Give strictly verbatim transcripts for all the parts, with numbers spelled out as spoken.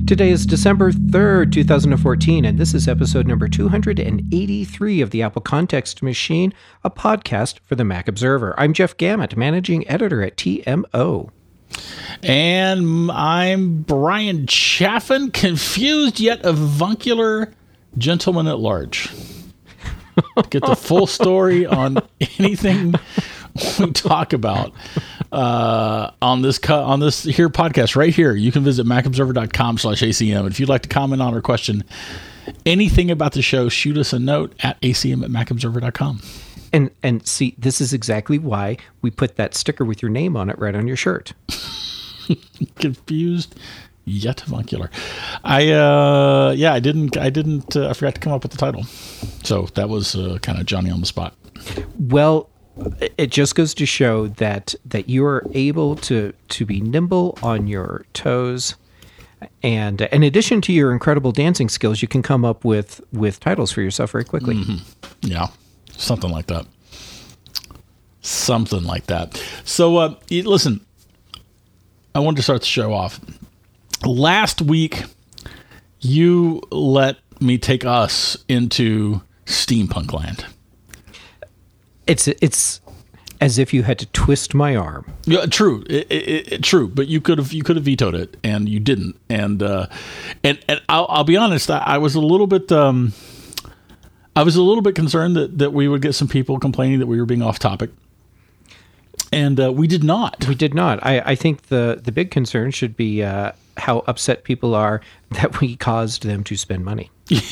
Today is December third, two thousand fourteen, and this is episode number two hundred eighty-three of the Apple Context Machine, a podcast for the Mac Observer. I'm Jeff Gamet, managing editor at T M O. And I'm Brian Chaffin, confused yet avuncular gentleman at large. Get the full story on anything we talk about uh, on this co- on this here podcast right here. You can visit macobserver.com slash ACM. If you'd like to comment on or question anything about the show, shoot us a note at acm at macobserver dot com. And and see, this is exactly why we put that sticker with your name on it right on your shirt. Confused yet avuncular. I uh, yeah, I didn't I didn't uh, I forgot to come up with the title, so that was uh, kind of Johnny on the spot. Well, it just goes to show that that you are able to to be nimble on your toes, and uh, in addition to your incredible dancing skills, you can come up with with titles for yourself very quickly. Mm-hmm. Yeah, something like that. Something like that. So, uh, listen, I wanted to start the show off. Last week, you let me take us into steampunk land. It's it's as if you had to twist my arm. Yeah, true, it, it, it, true. But you could have you could have vetoed it, and you didn't. And uh, and and I'll, I'll be honest, I, I was a little bit um, I was a little bit concerned that, that we would get some people complaining that we were being off topic. And uh, we did not. We did not. I, I think the, the big concern should be uh, how upset people are that we caused them to spend money.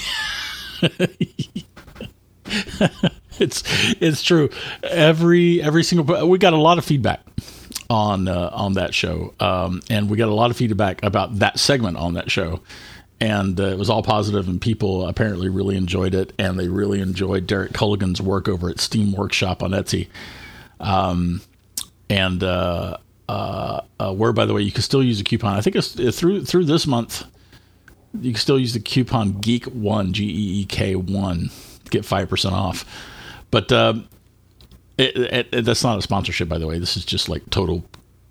it's it's true. Every every single we got a lot of feedback on uh, on that show, um, and we got a lot of feedback about that segment on that show, and uh, it was all positive. And people apparently really enjoyed it, and they really enjoyed Derek Culligan's work over at Steam Workshop on Etsy. Um, And uh, uh, uh, where, by the way, you can still use a coupon. I think it's through through this month. You can still use the coupon Geek One, G E E K one, to get five percent off. But uh, it, it, it, that's not a sponsorship, by the way. This is just like total.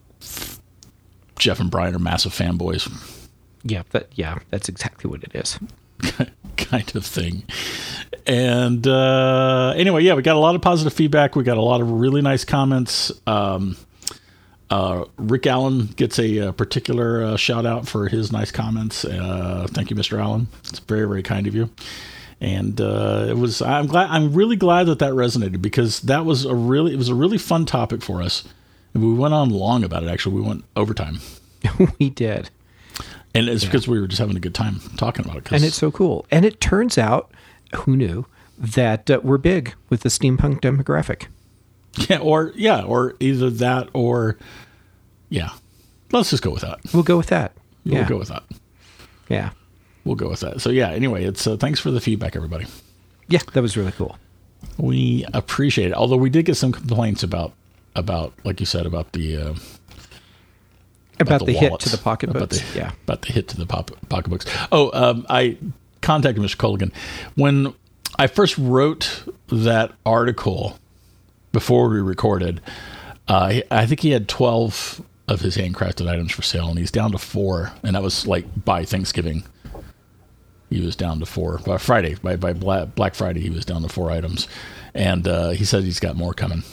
Jeff and Brian are massive fanboys. Yeah, that yeah, that's exactly what it is. Kind of thing. And uh, anyway, yeah, we got a lot of positive feedback. We got a lot of really nice comments. Um, uh, Rick Allen gets a, a particular uh, shout out for his nice comments. Uh, thank you, Mister Allen. It's very, very kind of you. And uh, it was. I'm glad. I'm really glad that that resonated, because that was a really. It was a really fun topic for us. And we went on long about it. Actually, we went overtime. We did. And it's yeah. because we were just having a good time talking about it. And it's so cool. And it turns out, who knew, that uh, we're big with the steampunk demographic. Yeah, or yeah, or either that or yeah. Let's just go with that. We'll go with that. We'll yeah. go with that. Yeah. We'll go with that. So yeah, anyway, it's uh, thanks for the feedback, everybody. Yeah, that was really cool. We appreciate it. Although we did get some complaints about about like you said about the uh, About, about the, the hit wallets. to the pocketbooks. About the, yeah. About the hit to the pop, pocketbooks. Oh, um, I contacted Mister Culligan. When I first wrote that article before we recorded, uh, I think he had twelve of his handcrafted items for sale, and he's down to four. And that was like by Thanksgiving. He was down to four. By Friday, by, by Black Friday, he was down to four items. And uh, he said he's got more coming.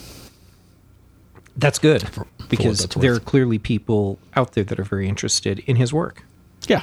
That's good, for, because for there are clearly people out there that are very interested in his work. Yeah.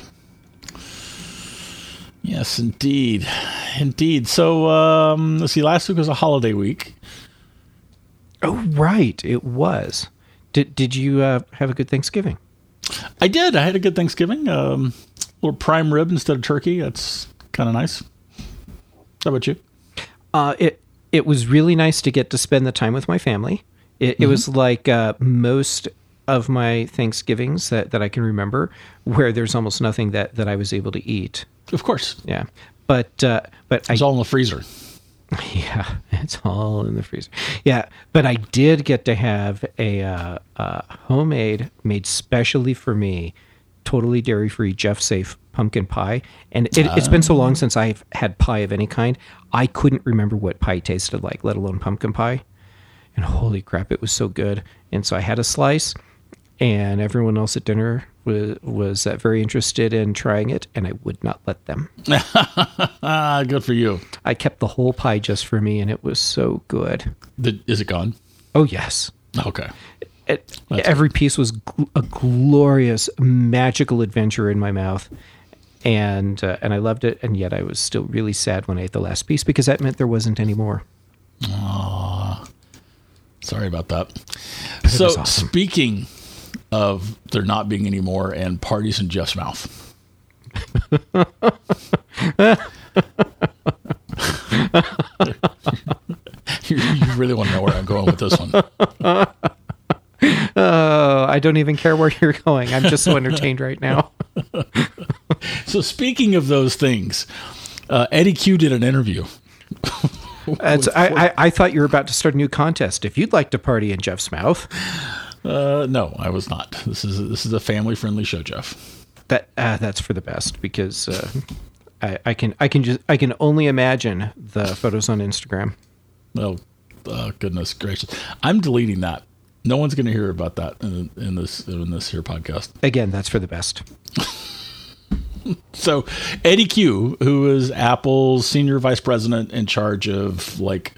Yes, indeed. Indeed. So, um, let's see, last week was a holiday week. Oh, right. It was. Did did you uh, have a good Thanksgiving? I did. I had a good Thanksgiving. Um, a little prime rib instead of turkey. That's kind of nice. How about you? Uh, it, it was really nice to get to spend the time with my family. It, mm-hmm. it was like uh, most of my Thanksgivings that, that I can remember, where there's almost nothing that, that I was able to eat. Of course. Yeah. But uh, but it's I, all in the freezer. Yeah, it's all in the freezer. Yeah, but I did get to have a uh, uh, homemade, made specially for me, totally dairy-free, Jeff Safe pumpkin pie. And it, it's been so long since I've had pie of any kind, I couldn't remember what pie tasted like, let alone pumpkin pie. And holy crap, it was so good. And so I had a slice. and everyone else at dinner was, was uh, very interested in trying it, and I would not let them. Good for you. I kept the whole pie just for me, and it was so good. The, is it gone? Oh, yes. Okay. It, every piece was gl- a glorious, magical adventure in my mouth. And uh, and I loved it, and yet I was still really sad when I ate the last piece because that meant there wasn't any more. Aww. Sorry about that. But so, awesome. Speaking of there not being any more and parties in Jeff's mouth. you, you really want to know where I'm going with this one. Oh, I don't even care where you're going. I'm just so entertained right now. So speaking of those things, uh, Eddie Q did an interview. It's, I, I, I thought you were about to start a new contest. If you'd like to party in Jeff's mouth. Uh, no, I was not. This is this is a family friendly show, Jeff. That uh, that's for the best because uh, I, I can I can just I can only imagine the photos on Instagram. Oh, uh, goodness gracious! I'm deleting that. No one's going to hear about that in, in this in this here podcast. Again, that's for the best. So, Eddie Q, who is Apple's senior vice president in charge of like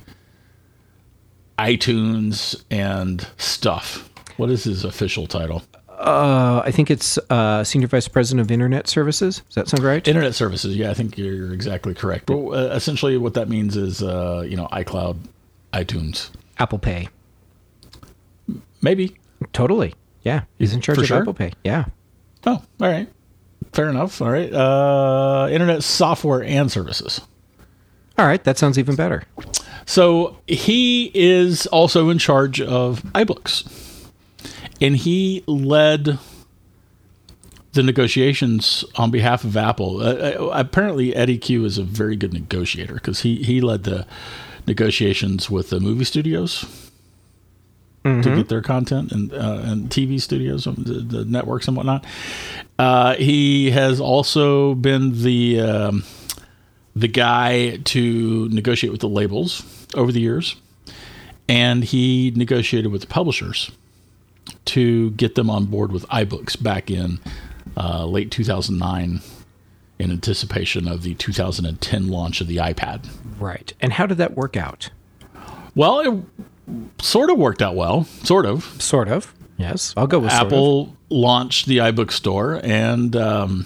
iTunes and stuff. What is his official title? Uh, I think it's uh, senior vice president of internet services. Does that sound right? Internet services. Yeah, I think you're exactly correct. But uh, essentially, what that means is, uh, you know, iCloud, iTunes, Apple Pay. Maybe. Totally. Yeah, he's in charge For of sure? Apple Pay. Yeah. Oh, all right. Fair enough. All right. Uh, internet software and services. All right, that sounds even better. So he is also in charge of iBooks. And he led the negotiations on behalf of Apple. Uh, apparently, Eddie Q is a very good negotiator because he, he led the negotiations with the movie studios mm-hmm. to get their content and uh, and T V studios, the, the networks and whatnot. Uh, he has also been the um, the guy to negotiate with the labels over the years, and he negotiated with the publishers to get them on board with iBooks back in uh, late two thousand nine in anticipation of the two thousand ten launch of the iPad. Right. And how did that work out? Well, it sort of worked out well. Sort of. Sort of. Yes. I'll go with Apple sort of. launched the iBook store and um,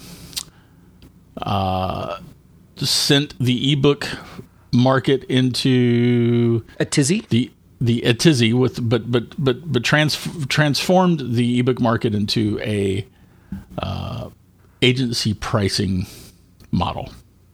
uh, sent the ebook market into a tizzy. The the a tizzy with but but but but trans, transformed the ebook market into a uh, agency pricing model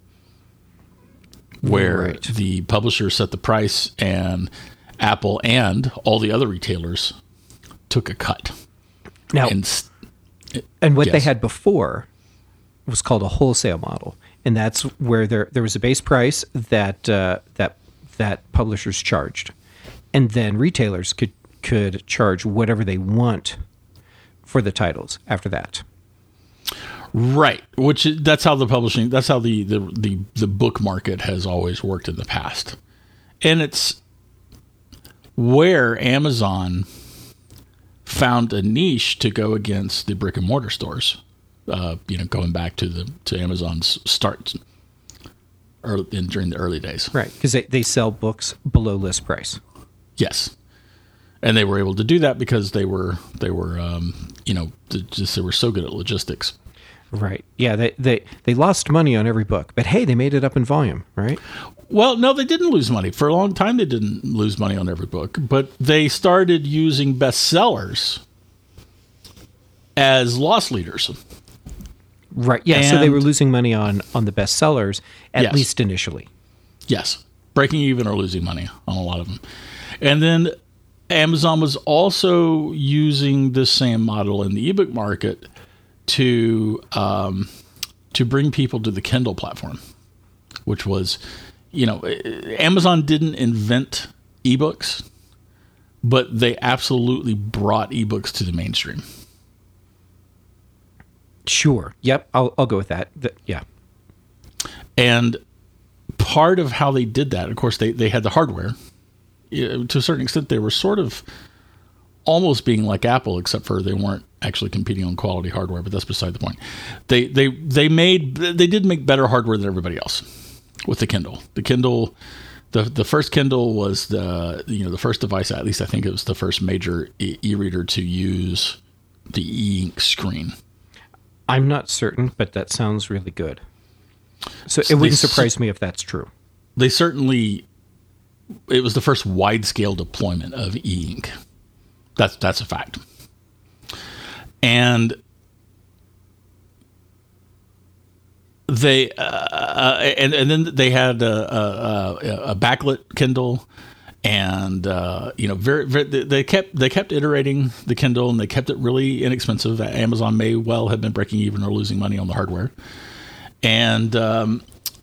where right. the publisher set the price and Apple and all the other retailers took a cut. Now, and, and what yes. they had before was called a wholesale model, and that's where there there was a base price that uh, that that publishers charged, and then retailers could could charge whatever they want for the titles after that. Right, which is, that's how the publishing, that's how the, the, the, the book market has always worked in the past. And it's where Amazon found a niche to go against the brick and mortar stores, uh, you know, going back to the to Amazon's start early, in, during the early days. Right, because they, they sell books below list price. Yes. And they were able to do that because they were, they were um, you know, just they were so good at logistics. Right. Yeah, they, they, they lost money on every book, but hey, they made it up in volume, right? Well, no, they didn't lose money. For a long time, they didn't lose money on every book, but they started using bestsellers as loss leaders. Right. Yeah, and, so they were losing money on, on the bestsellers, at yes. least initially. Yes. Breaking even or losing money on a lot of them. And then Amazon was also using this same model in the ebook market to um, to bring people to the Kindle platform, which was, you know, Amazon didn't invent ebooks, but they absolutely brought ebooks to the mainstream. Sure. Yep. I'll I'll go with that. The, yeah. And part of how they did that, of course, they, they had the hardware. To a certain extent, they were sort of almost being like Apple, except for they weren't actually competing on quality hardware. But that's beside the point. They they they made they did make better hardware than everybody else with the Kindle. The Kindle, the the first Kindle was the you know the first device. At least I think it was the first major e- e-reader to use the e-ink screen. I'm not certain, but that sounds really good. So it wouldn't surprise me if that's true. They certainly, it was the first wide-scale deployment of e-ink. That's that's a fact. And they uh, and and then they had a, a, a backlit Kindle, and uh, you know, very, very they kept they kept iterating the Kindle, and they kept it really inexpensive. Amazon may well have been breaking even or losing money on the hardware, and um,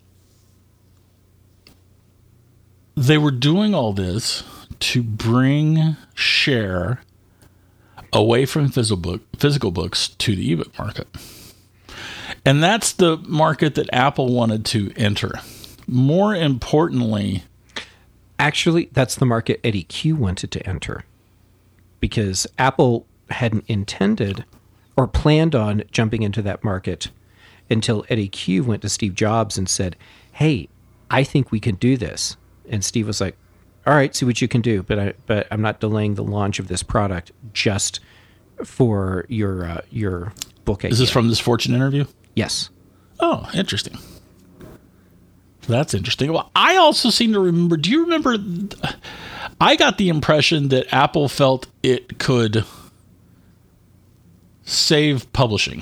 they were doing all this to bring share away from physical book, physical books to the ebook market. And that's the market that Apple wanted to enter. More importantly, actually, that's the market Eddy Cue wanted to enter, because Apple hadn't intended or planned on jumping into that market until Eddy Cue went to Steve Jobs and said, "Hey, I think we can do this." And Steve was like, "All right, see what you can do, but I, but I'm not delaying the launch of this product just for your uh, your book idea." Is this from this Fortune interview? Yes. Oh, interesting. That's interesting. Well, I also seem to remember. Do you remember? I got the impression that Apple felt it could save publishing,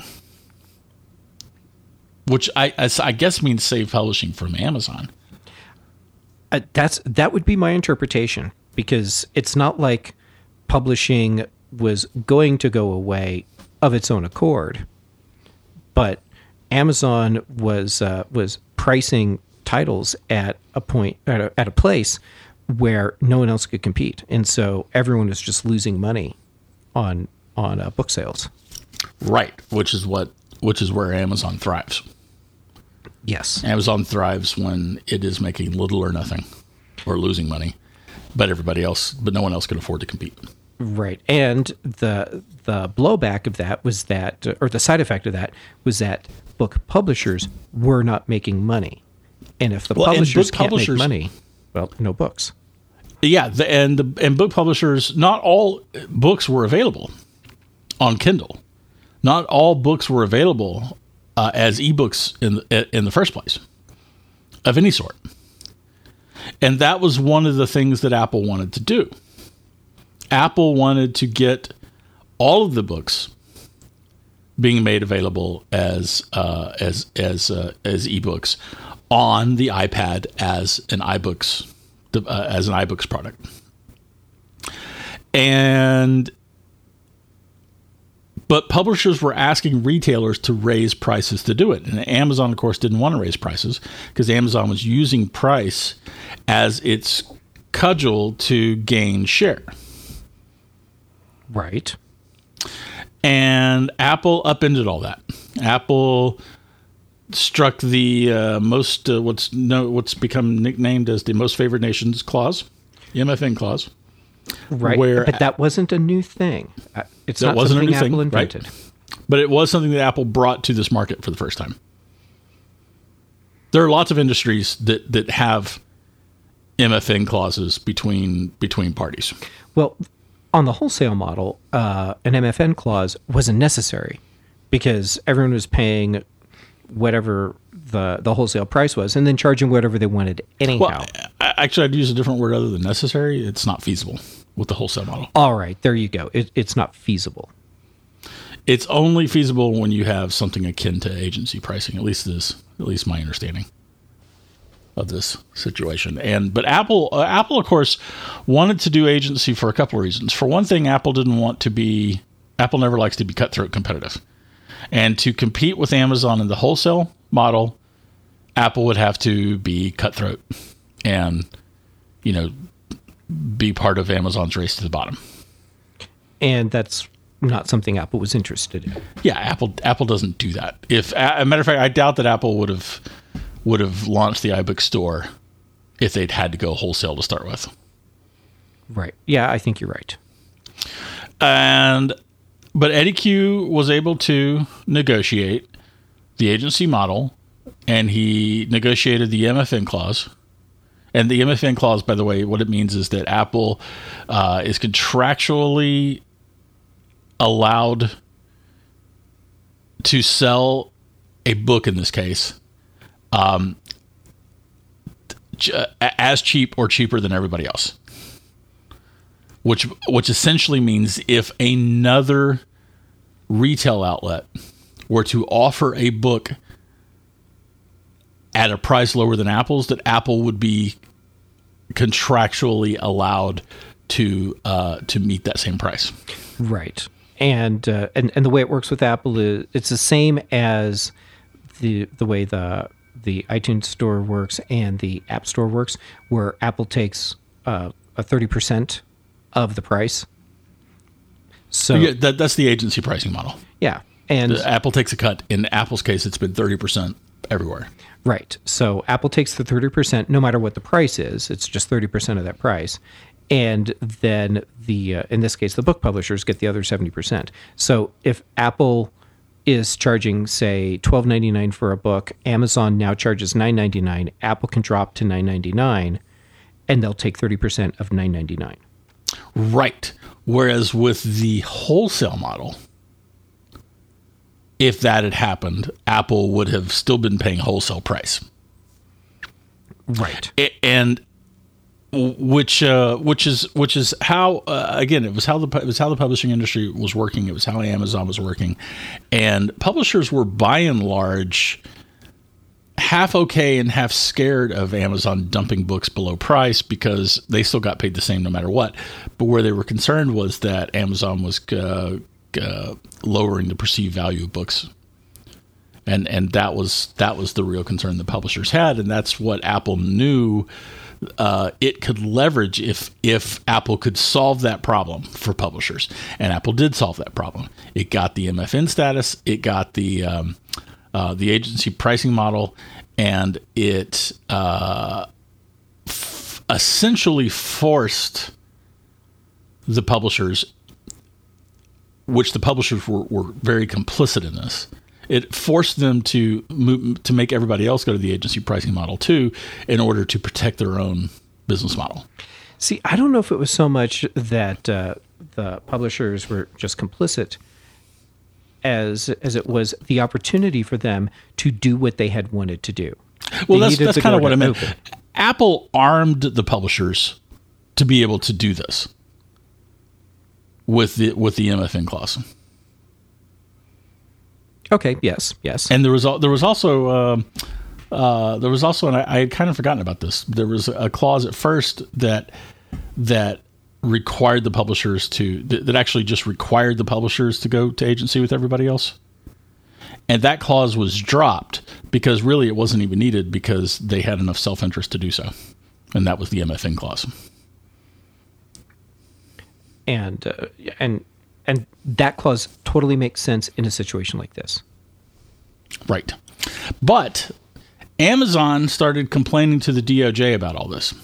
which I, I guess means save publishing from Amazon. Uh, that's that would be my interpretation, because it's not like publishing was going to go away of its own accord, but Amazon was uh, was pricing titles at a point at a, at a place where no one else could compete, and so everyone was just losing money on on uh, book sales. Right, which is what which is where Amazon thrives. Yes. Amazon thrives when it is making little or nothing or losing money, but everybody else, but no one else can afford to compete. Right. And the the blowback of that was that, or the side effect of that was that book publishers were not making money. And if the well, publishers can't publishers, make money, well, no books. Yeah, the, and the, and book publishers, not all books were available on Kindle. Not all books were available Uh, as ebooks in in the first place, of any sort, and that was one of the things that Apple wanted to do. Apple wanted to get all of the books being made available as uh, as as uh, as ebooks on the iPad as an iBooks uh, as an iBooks product, and. But publishers were asking retailers to raise prices to do it. And Amazon, of course, didn't want to raise prices because Amazon was using price as its cudgel to gain share. Right. And Apple upended all that. Apple struck the uh, most, uh, what's no, what's become nicknamed as the most favored nations clause, the M F N clause. Right, where, but that wasn't a new thing. It's not wasn't something a new Apple thing, invented. Right? But it was something that Apple brought to this market for the first time. There are lots of industries that, that have M F N clauses between between parties. Well, on the wholesale model, uh, an M F N clause wasn't necessary because everyone was paying whatever the, the wholesale price was and then charging whatever they wanted anyhow. Well, actually, I'd use a different word other than necessary. It's not feasible with the wholesale model. All right, there you go. It, it's not feasible. It's only feasible when you have something akin to agency pricing. At least this, at least my understanding of this situation. And but Apple, uh, Apple, of course, wanted to do agency for a couple of reasons. For one thing, Apple didn't want to be. Apple never likes to be cutthroat competitive, and to compete with Amazon in the wholesale model, Apple would have to be cutthroat and, you know, be part of Amazon's race to the bottom. And that's not something Apple was interested in. Yeah, Apple Apple doesn't do that. If a matter of fact, I doubt that Apple would have would have launched the iBook store if they'd had to go wholesale to start with. Right. Yeah, I think you're right. And but Eddy Cue was able to negotiate the agency model, and he negotiated the M F N clause. And the M F N clause, by the way, what it means is that Apple uh, is contractually allowed to sell a book, in this case, um, as cheap or cheaper than everybody else. Which which essentially means if another retail outlet were to offer a book at a price lower than Apple's, that Apple would be contractually allowed to uh, to meet that same price. Right. And, uh, and and the way it works with Apple is it's the same as the the way the the iTunes Store works and the App Store works, where Apple takes uh, a thirty percent of the price. So yeah, that, that's the agency pricing model. Yeah. And the Apple takes a cut. In Apple's case, it's been thirty percent everywhere. Right. So Apple takes the thirty percent no matter what the price is. It's just thirty percent of that price. And then the uh, in this case, the book publishers get the other seventy percent. So if Apple is charging, say, twelve ninety-nine for a book, Amazon now charges nine ninety-nine, Apple can drop to nine ninety-nine, and they'll take thirty percent of nine ninety-nine. Right. Whereas with the wholesale model, if that had happened, Apple would have still been paying wholesale price. Right. And which uh, which is which is how uh, again it was how the it was how the publishing industry was working. It was how Amazon was working, and publishers were by and large half okay and half scared of Amazon dumping books below price because they still got paid the same no matter what. But where they were concerned was that Amazon was uh, uh, lowering the perceived value of books. And and that was that was the real concern the publishers had, and that's what Apple knew uh, it could leverage if if Apple could solve that problem for publishers. And Apple did solve that problem. It got the M F N status, it got the um, uh, the agency pricing model, and it uh, f- essentially forced the publishers, which the publishers were, were very complicit in this. It forced them to move, to make everybody else go to the agency pricing model too, in order to protect their own business model. See, I don't know if it was so much that uh, the publishers were just complicit as as it was the opportunity for them to do what they had wanted to do. Well, They that's needed that's to kind go of what to I meant. open. Apple armed the publishers to be able to do this with the with the M F N clause. Okay. Yes. Yes. And there was al- there was also uh, uh, there was also, and I, I had kind of forgotten about this. There was a clause at first that that required the publishers to that, that actually just required the publishers to go to agency with everybody else. And that clause was dropped because really it wasn't even needed because they had enough self-interest to do so. And that was the M F N clause. And uh, and and that clause totally makes sense in a situation like this. Right. But Amazon started complaining to the D O J about all this.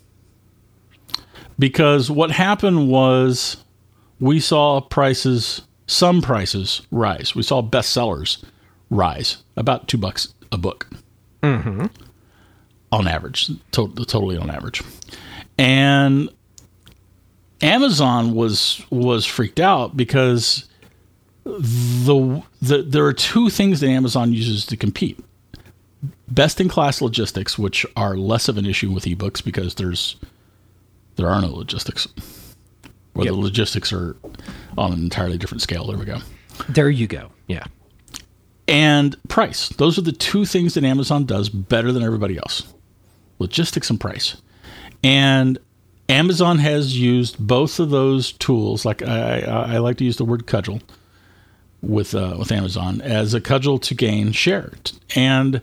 Because what happened was we saw prices, some prices rise. We saw bestsellers rise about two bucks a book. Mm-hmm. On average, to- totally on average. And Amazon was was freaked out because the, the there are two things that Amazon uses to compete. Best-in-class logistics, which are less of an issue with ebooks because there's there are no logistics. Or Yep. the logistics are on an entirely different scale. There we go. There you go. Yeah. And price. Those are the two things that Amazon does better than everybody else. Logistics and price. And Amazon has used both of those tools, like I, I, I like to use the word cudgel with uh, with Amazon, as a cudgel to gain share. And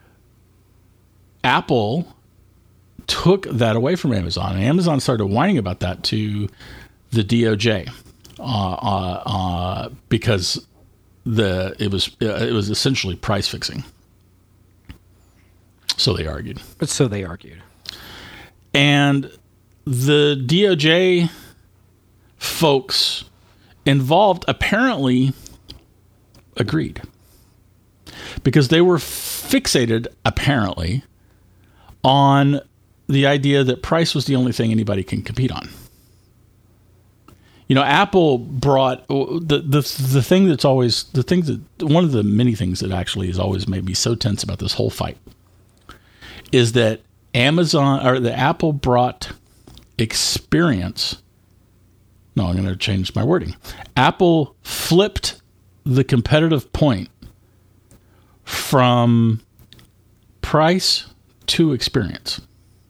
Apple took that away from Amazon. And Amazon started whining about that to the D O J uh, uh, uh, because the it was uh, it was essentially price fixing. So they argued. But so they argued. And the D O J folks involved apparently agreed, because they were fixated apparently on the idea that price was the only thing anybody can compete on. You know, Apple brought the the the thing that's always the thing that one of the many things that actually has always made me so tense about this whole fight is that Amazon or the Apple brought experience. No, I'm going to change my wording. Apple flipped the competitive point from price to experience.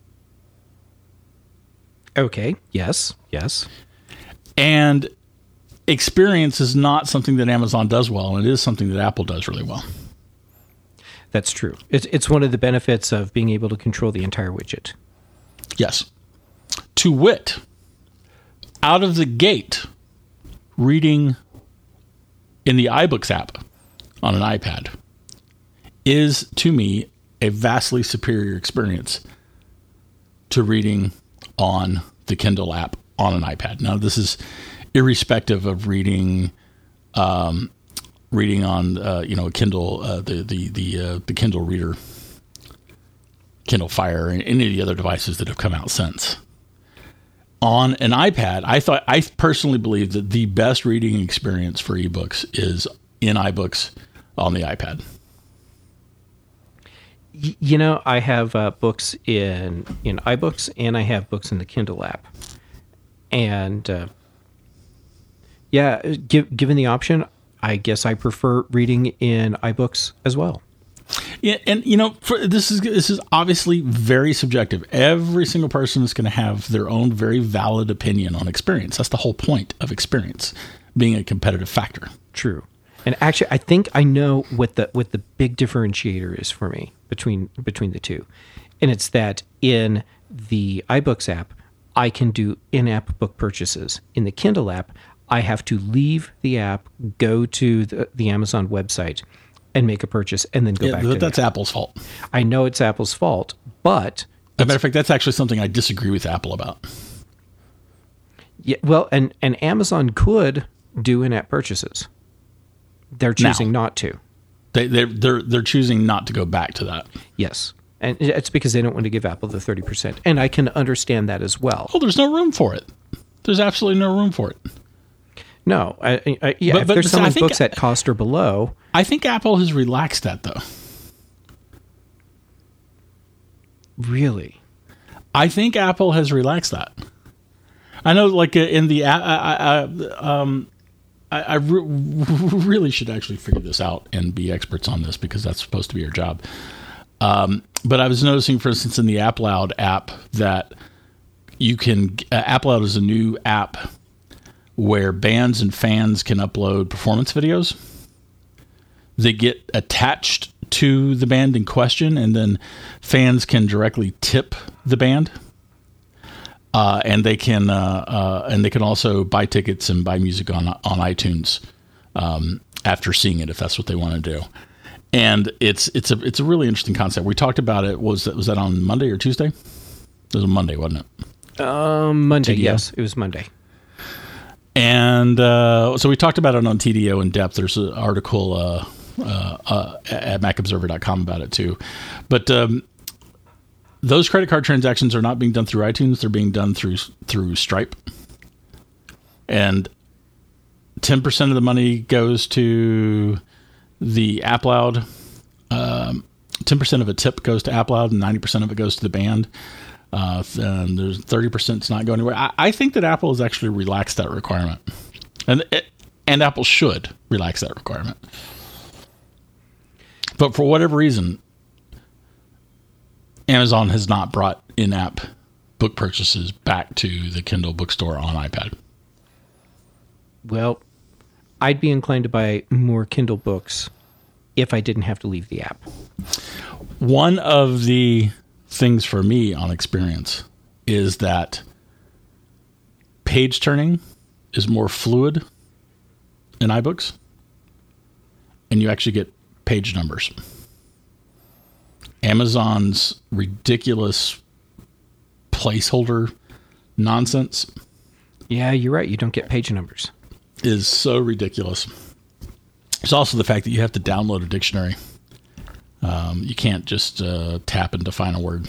Okay. Yes. Yes. And experience is not something that Amazon does well, and it is something that Apple does really well. That's true. It's it's one of the benefits of being able to control the entire widget. Yes. To wit, out of the gate, reading in the iBooks app on an iPad is, to me, a vastly superior experience to reading on the Kindle app on an iPad. Now, this is irrespective of reading, um, reading on uh, you know a Kindle, uh, the the the uh, the Kindle Reader, Kindle Fire, and any of the other devices that have come out since. On an iPad, I thought I personally believe that the best reading experience for ebooks is in iBooks on the iPad. You know, I have uh, books in in iBooks, and I have books in the Kindle app. And uh, yeah, give, given the option, I guess I prefer reading in iBooks as well. Yeah, and you know, for, this is this is obviously very subjective. Every single person is going to have their own very valid opinion on experience. That's the whole point of experience being a competitive factor. True. And actually, I think I know what the what the big differentiator is for me between between the two, and it's that in the iBooks app, I can do in-app book purchases. In the Kindle app, I have to leave the app, go to the, the Amazon website, and make a purchase, and then go yeah, back to that's the app. Apple's fault. I know it's Apple's fault, but... As a matter of fact, that's actually something I disagree with Apple about. Yeah, well, and, and Amazon could do in-app purchases. They're choosing now, not to. They, they're, they're, they're choosing not to go back to that. Yes. And it's because they don't want to give Apple the thirty percent. And I can understand that as well. Oh, there's no room for it. There's absolutely no room for it. No. I, I, yeah, but, if but, there's but selling think, books at cost or below... I think Apple has relaxed that, though. Really? I think Apple has relaxed that. I know, like, uh, in the... Uh, I, I, um, I, I re- really should actually figure this out and be experts on this, because that's supposed to be our job. Um, but I was noticing, for instance, in the AppLoud app that you can... Uh, AppLoud is a new app where bands and fans can upload performance videos. They get attached to the band in question, and then fans can directly tip the band. Uh, and they can uh, uh, and they can also buy tickets and buy music on on iTunes um, after seeing it, if that's what they want to do. And it's it's a it's a really interesting concept. We talked about it. Was that was that on Monday or Tuesday? It was a Monday, wasn't it? Um, Monday. T D O? Yes, it was Monday. And uh, so we talked about it on T D O in depth. There's an article uh, uh, uh, at mac observer dot com about it too. But um, those credit card transactions are not being done through iTunes. They're being done through through Stripe. And ten percent of the money goes to the AppLoud. Um, ten percent of a tip goes to AppLoud, and ninety percent of it goes to the band. Uh, and there's thirty percent that's not going anywhere. I, I think that Apple has actually relaxed that requirement. And it, and Apple should relax that requirement. But for whatever reason, Amazon has not brought in-app book purchases back to the Kindle bookstore on iPad. Well, I'd be inclined to buy more Kindle books if I didn't have to leave the app. One of the things for me on experience is that page turning is more fluid in iBooks, and you actually get page numbers. Amazon's ridiculous placeholder nonsense. Yeah, you're right. You don't get page numbers. is so ridiculous. There's also the fact that you have to download a dictionary. Um, you can't just uh, tap and define a word.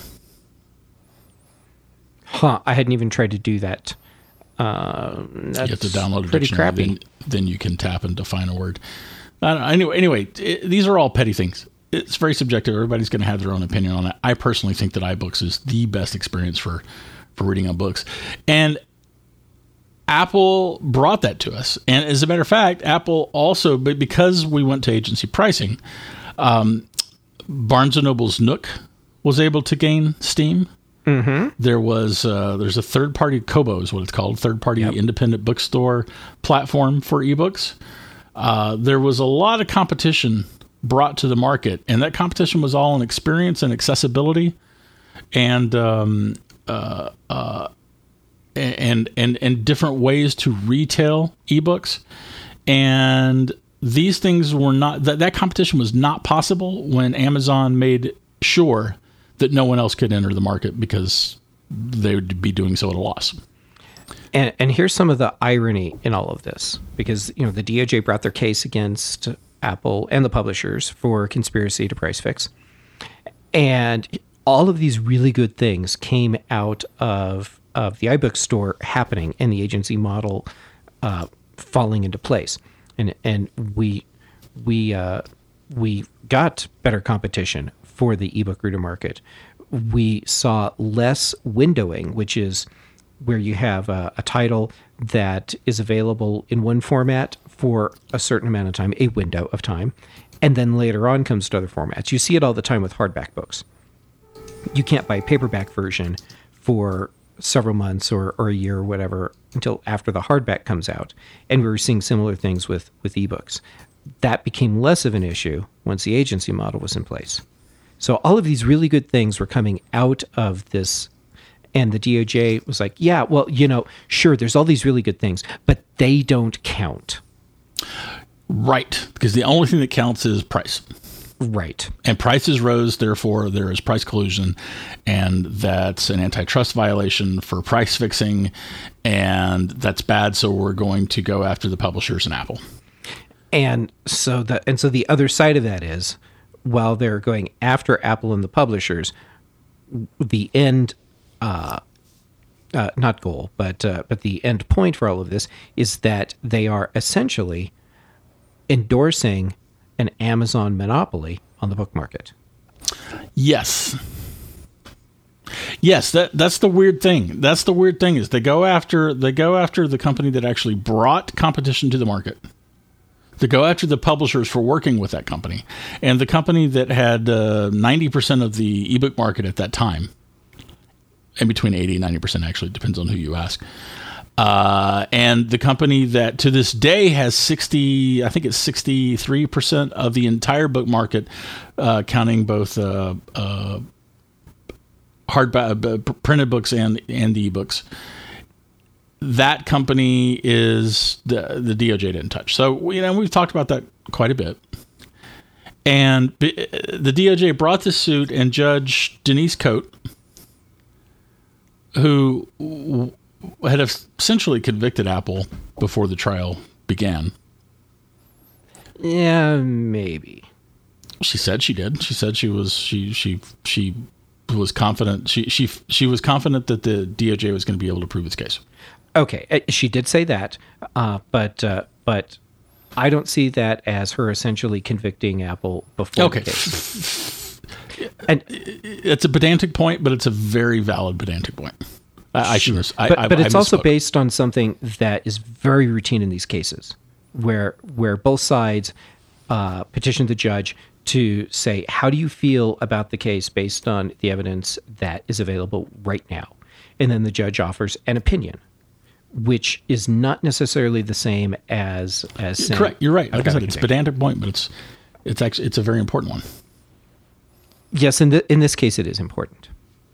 Huh, I hadn't even tried to do that. Uh, that's you have to download a pretty dictionary, crappy. then, then you can tap and define a word. I don't know, anyway, anyway it, these are all petty things. It's very subjective. Everybody's going to have their own opinion on it. I personally think that iBooks is the best experience for, for reading on books. And Apple brought that to us. And as a matter of fact, Apple also, but because we went to agency pricing, um, Barnes and Noble's Nook was able to gain steam. Mm-hmm. There was uh, there's a third party Kobo is what it's called, third party yep. independent bookstore platform for ebooks. Uh, there was a lot of competition brought to the market, and that competition was all in experience and accessibility, and um, uh, uh, and and and different ways to retail ebooks. And these things were not that that competition was not possible when Amazon made sure that no one else could enter the market because they would be doing so at a loss. And and here's some of the irony in all of this, because you know the D O J brought their case against Apple and the publishers for conspiracy to price fix, and all of these really good things came out of of the iBook store happening and the agency model uh, falling into place, and and we we uh, we got better competition for the ebook reader market. We saw less windowing, which is where you have a, a title that is available in one format for a certain amount of time, a window of time, and then later on comes to other formats. You see it all the time with hardback books. You can't buy a paperback version for several months or, or a year or whatever until after the hardback comes out. And we were seeing similar things with, with ebooks. That became less of an issue once the agency model was in place. So all of these really good things were coming out of this, and the D O J was like, yeah, well, you know, sure, there's all these really good things, but they don't count. Right, because the only thing that counts is price. Right. And prices rose, therefore there is price collusion, and that's an antitrust violation for price fixing, and that's bad, so we're going to go after the publishers and Apple. And so the and so the other side of that is, while they're going after Apple and the publishers, the end, uh, uh, not goal, but uh, but the end point for all of this is that they are essentially endorsing an Amazon monopoly on the book market. Yes. Yes, that that's the weird thing. That's the weird thing is they go after they go after the company that actually brought competition to the market. To go after the publishers for working with that company, and the company that had uh, ninety percent of the ebook market at that time, and between eighty and ninety percent actually, depends on who you ask. Uh, and the company that to this day has sixty, I think it's sixty-three percent of the entire book market, uh, counting both uh, uh, hard uh, printed books and, and the ebooks. That company is the the D O J didn't touch. So, you know, we've talked about that quite a bit. And the D O J brought this suit, and Judge Denise Coate, who had essentially convicted Apple before the trial began. Yeah, maybe. She said she did. She said she was she she she was confident. She she she was confident that the D O J was going to be able to prove its case. Okay, she did say that, uh, but uh, but I don't see that as her essentially convicting Apple before okay. the case. And it's a pedantic point, but it's a very valid pedantic point. I, I should. I, but I, but I it's also misspoke. based on something that is very routine in these cases, where where both sides uh, petition the judge to say, how do you feel about the case based on the evidence that is available right now, and then the judge offers an opinion, which is not necessarily the same as as saying, correct. You're right. Like okay, I said, it's a pedantic point, but it's it's actually it's a very important one. Yes, in the, in this case, it is important.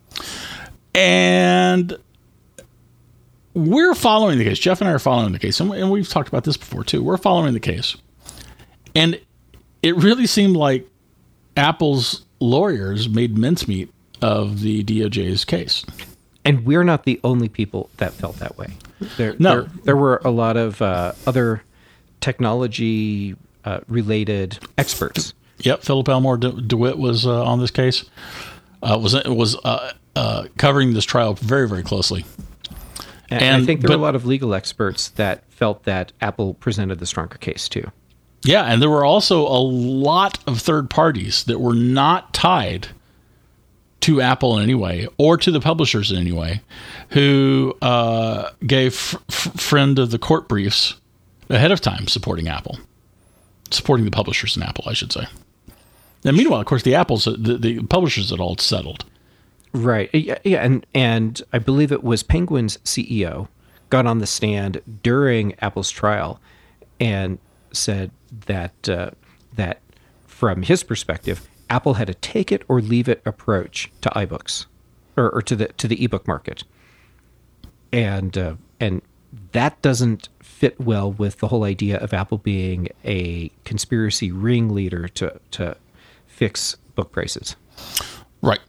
And we're following the case. Jeff and I are following the case, and, we, and we've talked about this before too. We're following the case, and it really seemed like Apple's lawyers made mincemeat of the D O J's case. And we're not the only people that felt that way. There, No. there, there were a lot of uh, other technology uh, related experts. Yep, Philip Elmore De- DeWitt was uh, on this case. Uh, was was uh, uh, covering this trial very, very closely. And, and I think there but, were a lot of legal experts that felt that Apple presented the stronger case too. Yeah, and there were also a lot of third parties that were not tied to Apple in any way or to the publishers in any way who uh, gave f- f- friend of the court briefs ahead of time supporting Apple, supporting the publishers in Apple, I should say. And meanwhile, of course, the Apples, the, the publishers had all settled. Right. Yeah, yeah, and and I believe it was Penguin's C E O got on the stand during Apple's trial and said that uh, that from his perspective, Apple had a take it or leave it approach to iBooks or, or to the to the ebook market, and uh, and that doesn't fit well with the whole idea of Apple being a conspiracy ringleader to to fix book prices. Right.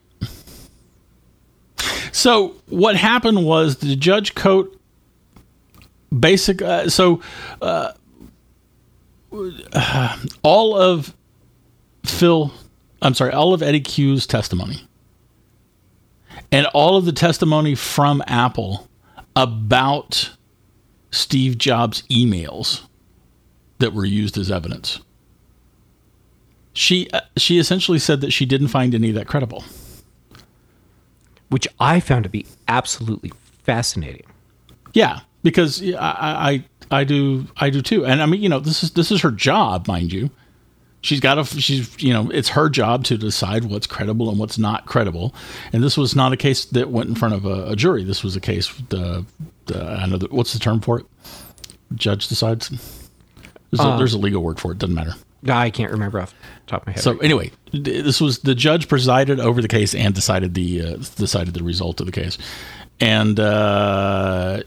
So what happened was the Judge Coate basic. Uh, so uh, uh, all of Phil, I'm sorry, all of Eddy Cue's testimony and all of the testimony from Apple about Steve Jobs' emails that were used as evidence. She uh, she essentially said that she didn't find any of that credible. Which I found to be absolutely fascinating. Yeah, because I, I I do I do too, and I mean, you know, this is this is her job, mind you. She's got to she's you know it's her job to decide what's credible and what's not credible, and this was not a case that went in front of a, a jury. This was a case. The, the I know the, what's the term for it? Judge decides. There's, uh, a, there's a legal word for it. Doesn't matter. I can't remember off the top of my head. So anyway, this was the judge presided over the case and decided the uh, decided the result of the case, and uh,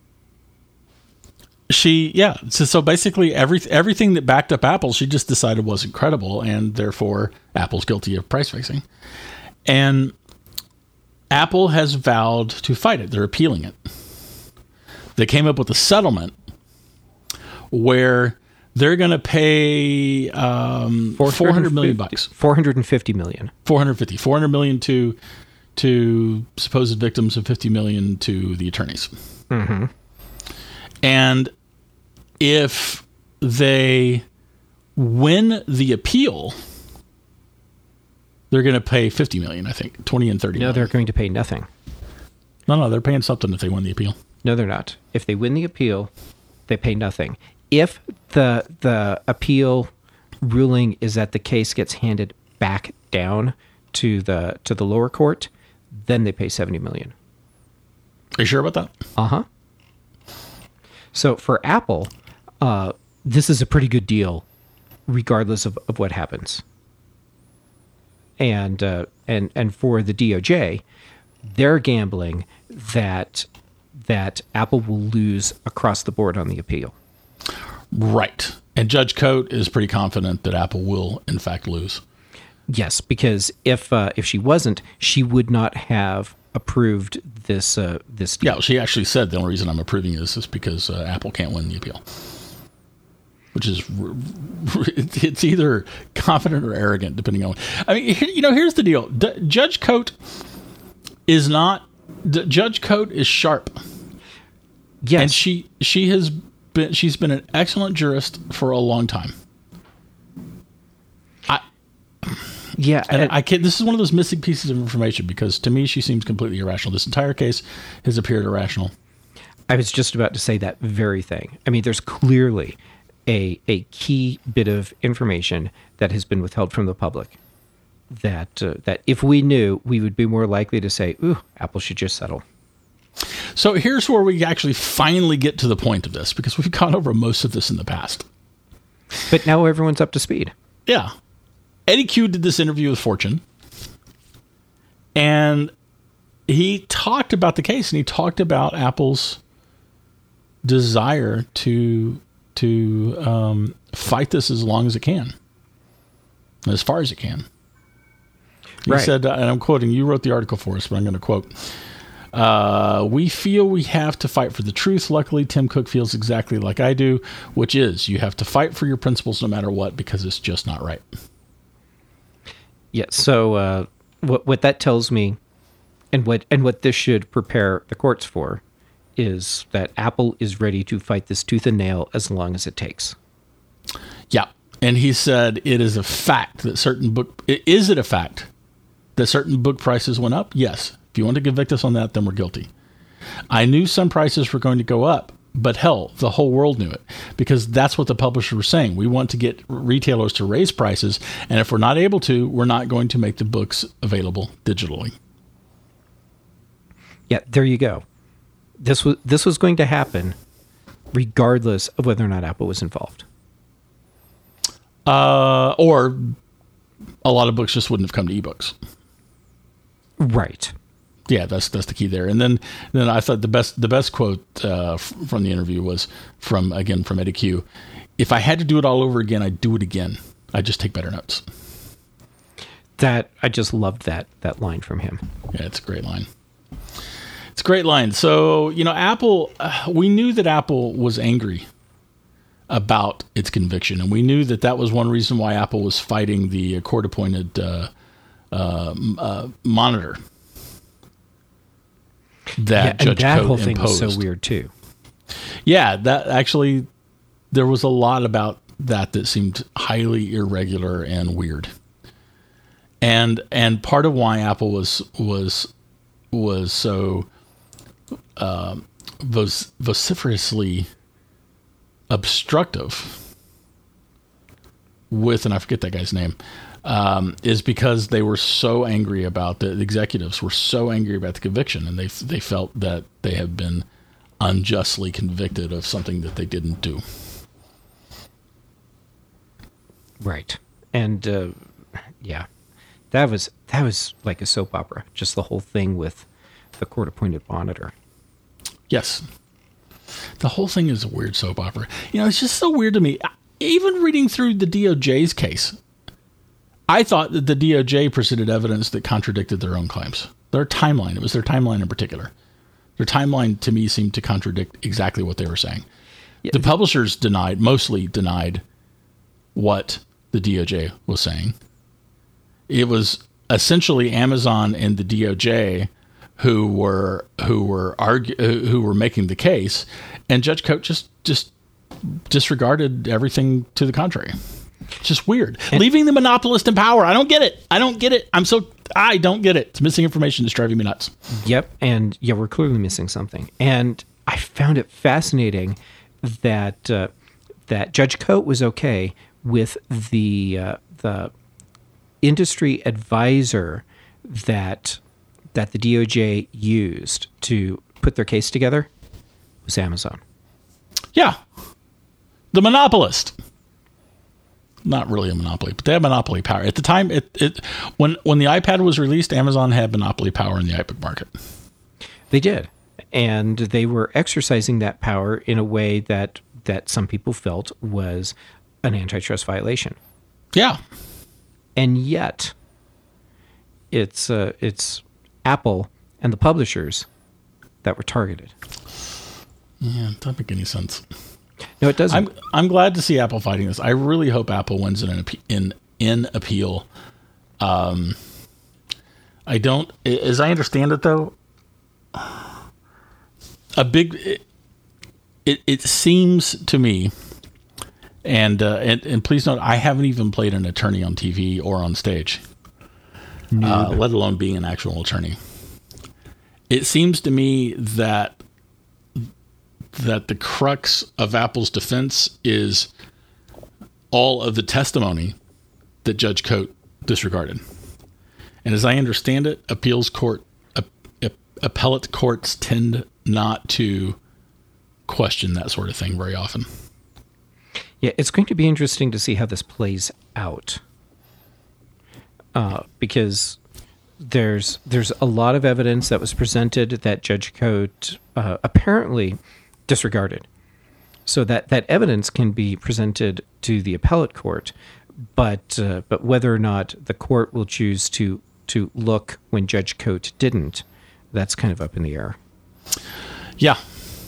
she yeah. So, so basically, every everything that backed up Apple, she just decided wasn't credible, and therefore Apple's guilty of price fixing. And Apple has vowed to fight it. They're appealing it. They came up with a settlement where they're going to pay um, four hundred million bucks. four hundred fifty million. four hundred fifty. four hundred million to to supposed victims and fifty million to the attorneys. Mm-hmm. And if they win the appeal, they're going to pay fifty million, I think, twenty and thirty. No, million. they're going to pay nothing. No, no, they're paying something if they win the appeal. No, they're not. If they win the appeal, they pay nothing. If the the appeal ruling is that the case gets handed back down to the to the lower court, then they pay seventy million. Are you sure about that? Uh-huh. So for Apple, uh, this is a pretty good deal, regardless of, of what happens. And uh, and and for the D O J, they're gambling that that Apple will lose across the board on the appeal. Right. And Judge Coate is pretty confident that Apple will, in fact, lose. Yes, because if uh, if she wasn't, she would not have approved this uh, this deal. Yeah, she actually said the only reason I'm approving this is because uh, Apple can't win the appeal. Which is, it's either confident or arrogant, depending on. I mean, you know, here's the deal. D- Judge Coate is not. D- Judge Coate is sharp. Yes, and she she has been she's been an excellent jurist for a long time. I yeah, and, and I can't. This is one of those missing pieces of information because to me she seems completely irrational. This entire case has appeared irrational. I was just about to say that very thing. I mean, there's clearly a a key bit of information that has been withheld from the public that uh, that if we knew, we would be more likely to say, ooh, Apple should just settle. So here's where we actually finally get to the point of this, because we've gone over most of this in the past. But now everyone's up to speed. Yeah. Eddy Cue did this interview with Fortune, and he talked about the case, and he talked about Apple's desire to to um, fight this as long as it can, as far as it can. He right. said, and I'm quoting, you wrote the article for us, but I'm going to quote, Uh, we feel we have to fight for the truth. Luckily, Tim Cook feels exactly like I do, which is you have to fight for your principles no matter what, because it's just not right. Yeah. So uh, what what that tells me, and what and what this should prepare the courts for, is that Apple is ready to fight this tooth and nail as long as it takes. Yeah. And he said it is a fact that certain book... Is it a fact that certain book prices went up? Yes. If you want to convict us on that, then we're guilty. I knew some prices were going to go up, but hell, the whole world knew it, because that's what the publishers were saying. We want to get retailers to raise prices, and if we're not able to, we're not going to make the books available digitally. Yeah, there you go. This was this was going to happen regardless of whether or not Apple was involved. Uh, or a lot of books just wouldn't have come to ebooks. Right. Yeah, that's that's the key there. And then then I thought the best the best quote uh, f- from the interview was from again from Eddie Q. If I had to do it all over again, I'd do it again. I'd just take better notes. That I just loved that that line from him. Yeah, it's a great line. It's a great line. So, you know, Apple, uh, we knew that Apple was angry about its conviction, and we knew that that was one reason why Apple was fighting the court-appointed uh, uh, uh, monitor that yeah, Judge and that Cote whole thing imposed. was so weird too. Yeah, that actually, there was a lot about that that seemed highly irregular and weird. And and part of why Apple was was was so uh, vociferously vociferously obstructive with, and I forget that guy's name, um, is because they were so angry about the, the executives were so angry about the conviction, and they they felt that they had been unjustly convicted of something that they didn't do. Right. And uh, yeah, that was that was like a soap opera. Just the whole thing with the court-appointed monitor. Yes. The whole thing is a weird soap opera. You know, it's just so weird to me. Even reading through the D O J's case, I thought that the D O J presented evidence that contradicted their own claims. Their timeline, it was their timeline in particular. Their timeline, to me, seemed to contradict exactly what they were saying. Yeah. The publishers denied, mostly denied, what the D O J was saying. It was essentially Amazon and the D O J who were who were argue, who were making the case, and Judge Cote just just disregarded everything to the contrary. It's just weird, and leaving the monopolist in power. I don't get it. I don't get it. I'm so I don't get it. It's missing information. It's driving me nuts. Yep, and yeah, we're clearly missing something. And I found it fascinating that uh, that Judge Cote was okay with the uh, the industry advisor that that the D O J used to put their case together was Amazon. Yeah, the monopolist. Not really a monopoly, but they have monopoly power. At the time, it, it when when the iPad was released, Amazon had monopoly power in the iPad market. They did, and they were exercising that power in a way that that some people felt was an antitrust violation. Yeah, and yet it's uh, it's Apple and the publishers that were targeted. Yeah, it doesn't make any sense. No, it doesn't. I'm I'm glad to see Apple fighting this. I really hope Apple wins in an in in appeal. Um, I don't, as I understand it, though. A big, it it, it seems to me, and, uh, and and please note, I haven't even played an attorney on T V or on stage, uh, let alone being an actual attorney. It seems to me that. that the crux of Apple's defense is all of the testimony that Judge Cote disregarded. And as I understand it, appeals court, uh, appellate courts tend not to question that sort of thing very often. Yeah, it's going to be interesting to see how this plays out. Uh, because there's there's a lot of evidence that was presented that Judge Cote uh, apparently disregarded. So that, that evidence can be presented to the appellate court, but uh, but whether or not the court will choose to to look when Judge Cote didn't, that's kind of up in the air. Yeah.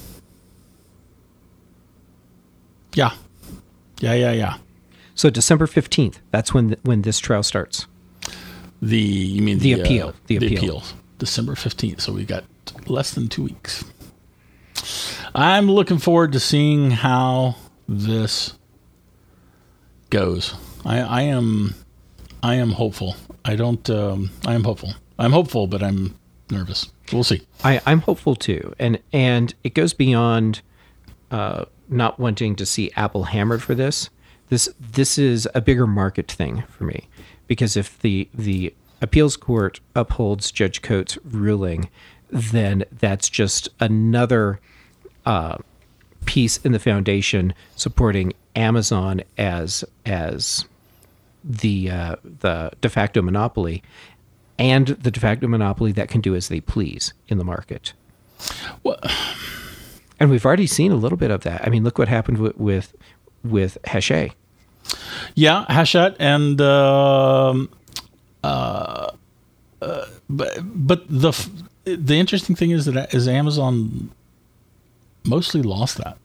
Yeah. Yeah, yeah, yeah. So December fifteenth, that's when the, when this trial starts. The you mean the, the appeal? Uh, the, the appeal. appeal. December fifteenth. So we got less than two weeks. I'm looking forward to seeing how this goes. I, I am, I am hopeful. I don't. Um, I am hopeful. I'm hopeful, but I'm nervous. We'll see. I, I'm hopeful too, and and it goes beyond uh, not wanting to see Apple hammered for this. This this is a bigger market thing for me, because if the the appeals court upholds Judge Coates' ruling, then that's just another uh, piece in the foundation supporting Amazon as as the uh, the de facto monopoly, and the de facto monopoly that can do as they please in the market. Well, and we've already seen a little bit of that. I mean, look what happened with with, with Hachette. Yeah, Hachette, and um, uh, uh, but but the the interesting thing is that is Amazon mostly lost that.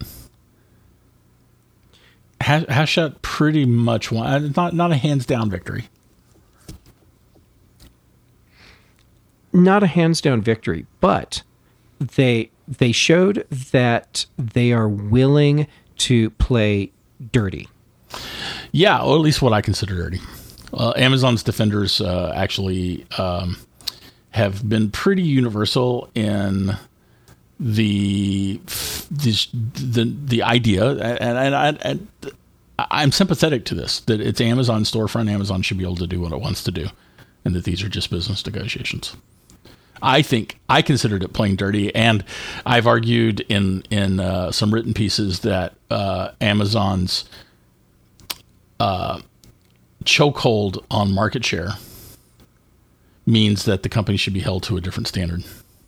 Hachette pretty much won. Not not a hands down victory. Not a hands down victory, but they they showed that they are willing to play dirty. Yeah, or at least what I consider dirty. Uh, Amazon's defenders uh, actually um, have been pretty universal in the this, the the idea, and, and, and, and I'm sympathetic to this, that it's Amazon storefront. Amazon should be able to do what it wants to do, and that these are just business negotiations. I think I considered it playing dirty, and I've argued in in uh, some written pieces that uh, Amazon's uh, chokehold on market share means that the company should be held to a different standard.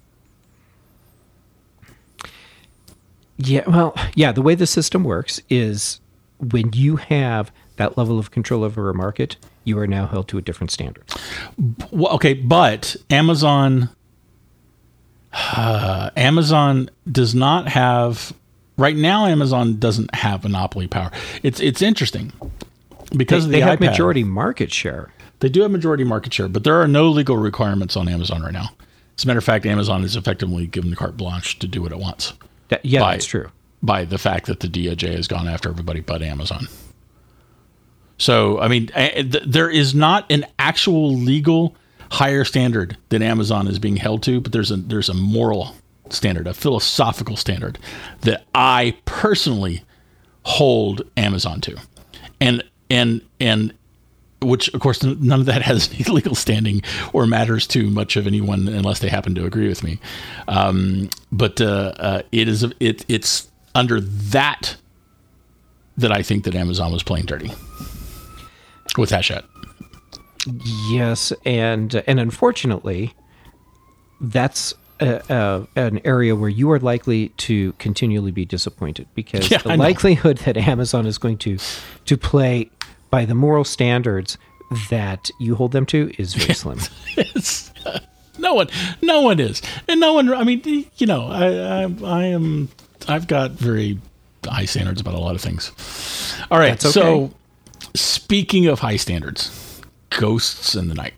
Yeah, well, yeah, the way the system works is when you have that level of control over a market, you are now held to a different standard. Well, okay, but Amazon, uh, Amazon does not have right now. Amazon doesn't have monopoly power. It's it's interesting because they, of the they have iPad, majority market share. They do have majority market share, but there are no legal requirements on Amazon right now. As a matter of fact, Amazon is effectively given the carte blanche to do what it wants. That, yeah, by, that's true. By the fact that the D O J has gone after everybody but Amazon. So, I mean, there is not an actual legal higher standard that Amazon is being held to, but there's a there's a moral standard, a philosophical standard that I personally hold Amazon to, and and and which, of course, none of that has any legal standing or matters to much of anyone unless they happen to agree with me. Um, but uh, uh, it is it it's under that that I think that Amazon was playing dirty with Hachette. Yes, and and unfortunately, that's a, a, an area where you are likely to continually be disappointed, because yeah, the likelihood that Amazon is going to to play by the moral standards that you hold them to is very slim. It's, uh, no one, no one is, and no one. I mean, you know, I, I, I am. I've got very high standards about a lot of things. All right, That's okay. So speaking of high standards, Ghosts in the Night.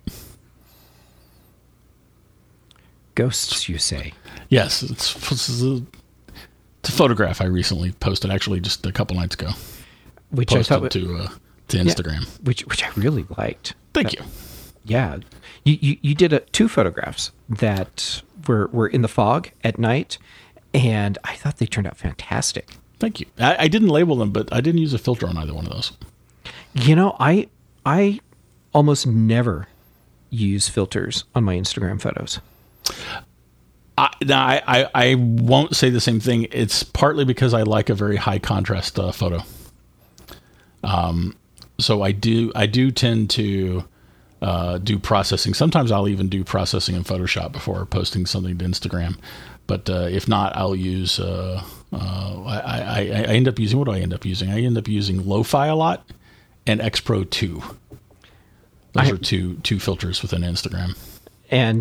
Ghosts, you say? Yes, it's, it's, a, it's a photograph I recently posted, actually just a couple nights ago. Which posted I thought to uh, to Instagram. Yeah, which which I really liked. Thank that, you. Yeah, you you, you did a, two photographs that were were in the fog at night, and I thought they turned out fantastic. Thank you. I, I didn't label them, but I didn't use a filter on either one of those. You know, I I almost never use filters on my Instagram photos. I, now, I, I, I won't say the same thing. It's partly because I like a very high contrast uh, photo. Um, so I do I do tend to uh, do processing. Sometimes I'll even do processing in Photoshop before posting something to Instagram. But uh, if not, I'll use. Uh, uh, I, I, I end up using what do I end up using? I end up using Lo-Fi a lot and X Pro two. Those I, are two two filters within Instagram. And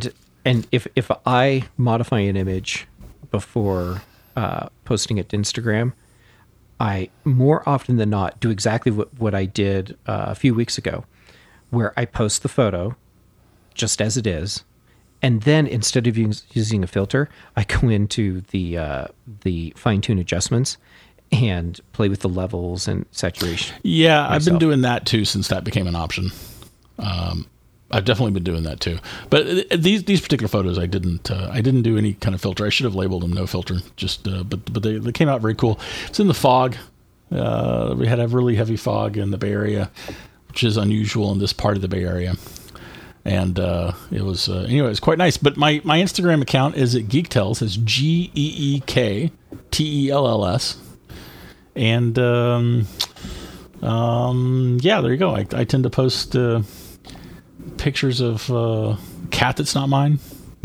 and if if I modify an image before uh, posting it to Instagram, I more often than not do exactly what, what I did uh, a few weeks ago, where I post the photo just as it is, and then instead of use, using a filter, I go into the uh, the fine tune adjustments and play with the levels and saturation. Yeah, myself. I've been doing that too since that became an option. Um, I've definitely been doing that too. But these these particular photos, I didn't uh, I didn't do any kind of filter. I should have labeled them no filter. Just uh, but but they, they came out very cool. It's in the fog. Uh, we had a really heavy fog in the Bay Area, which is unusual in this part of the Bay Area. And uh, it was uh, anyway, it was quite nice. But my, my Instagram account is at GeekTells. It's G E E K T E L L S. And um, um, yeah, there you go. I, I tend to post uh, pictures of uh, cat that's not mine,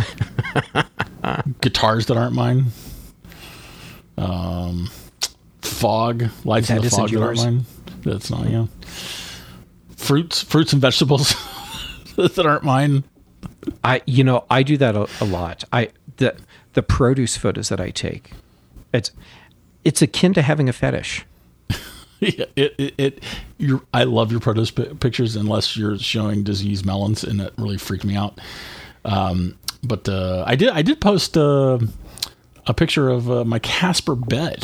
guitars that aren't mine, um, fog, lights that in the fog that aren't mine. That's not, yeah. Fruits, fruits and vegetables that aren't mine. I, you know, I do that a, a lot. I the the produce photos that I take, it's it's akin to having a fetish. Yeah, it, it, it you're, I love your produce p- pictures unless you're showing diseased melons, and that really freaked me out. Um, but uh, I did I did post uh, a picture of uh, my Casper bed,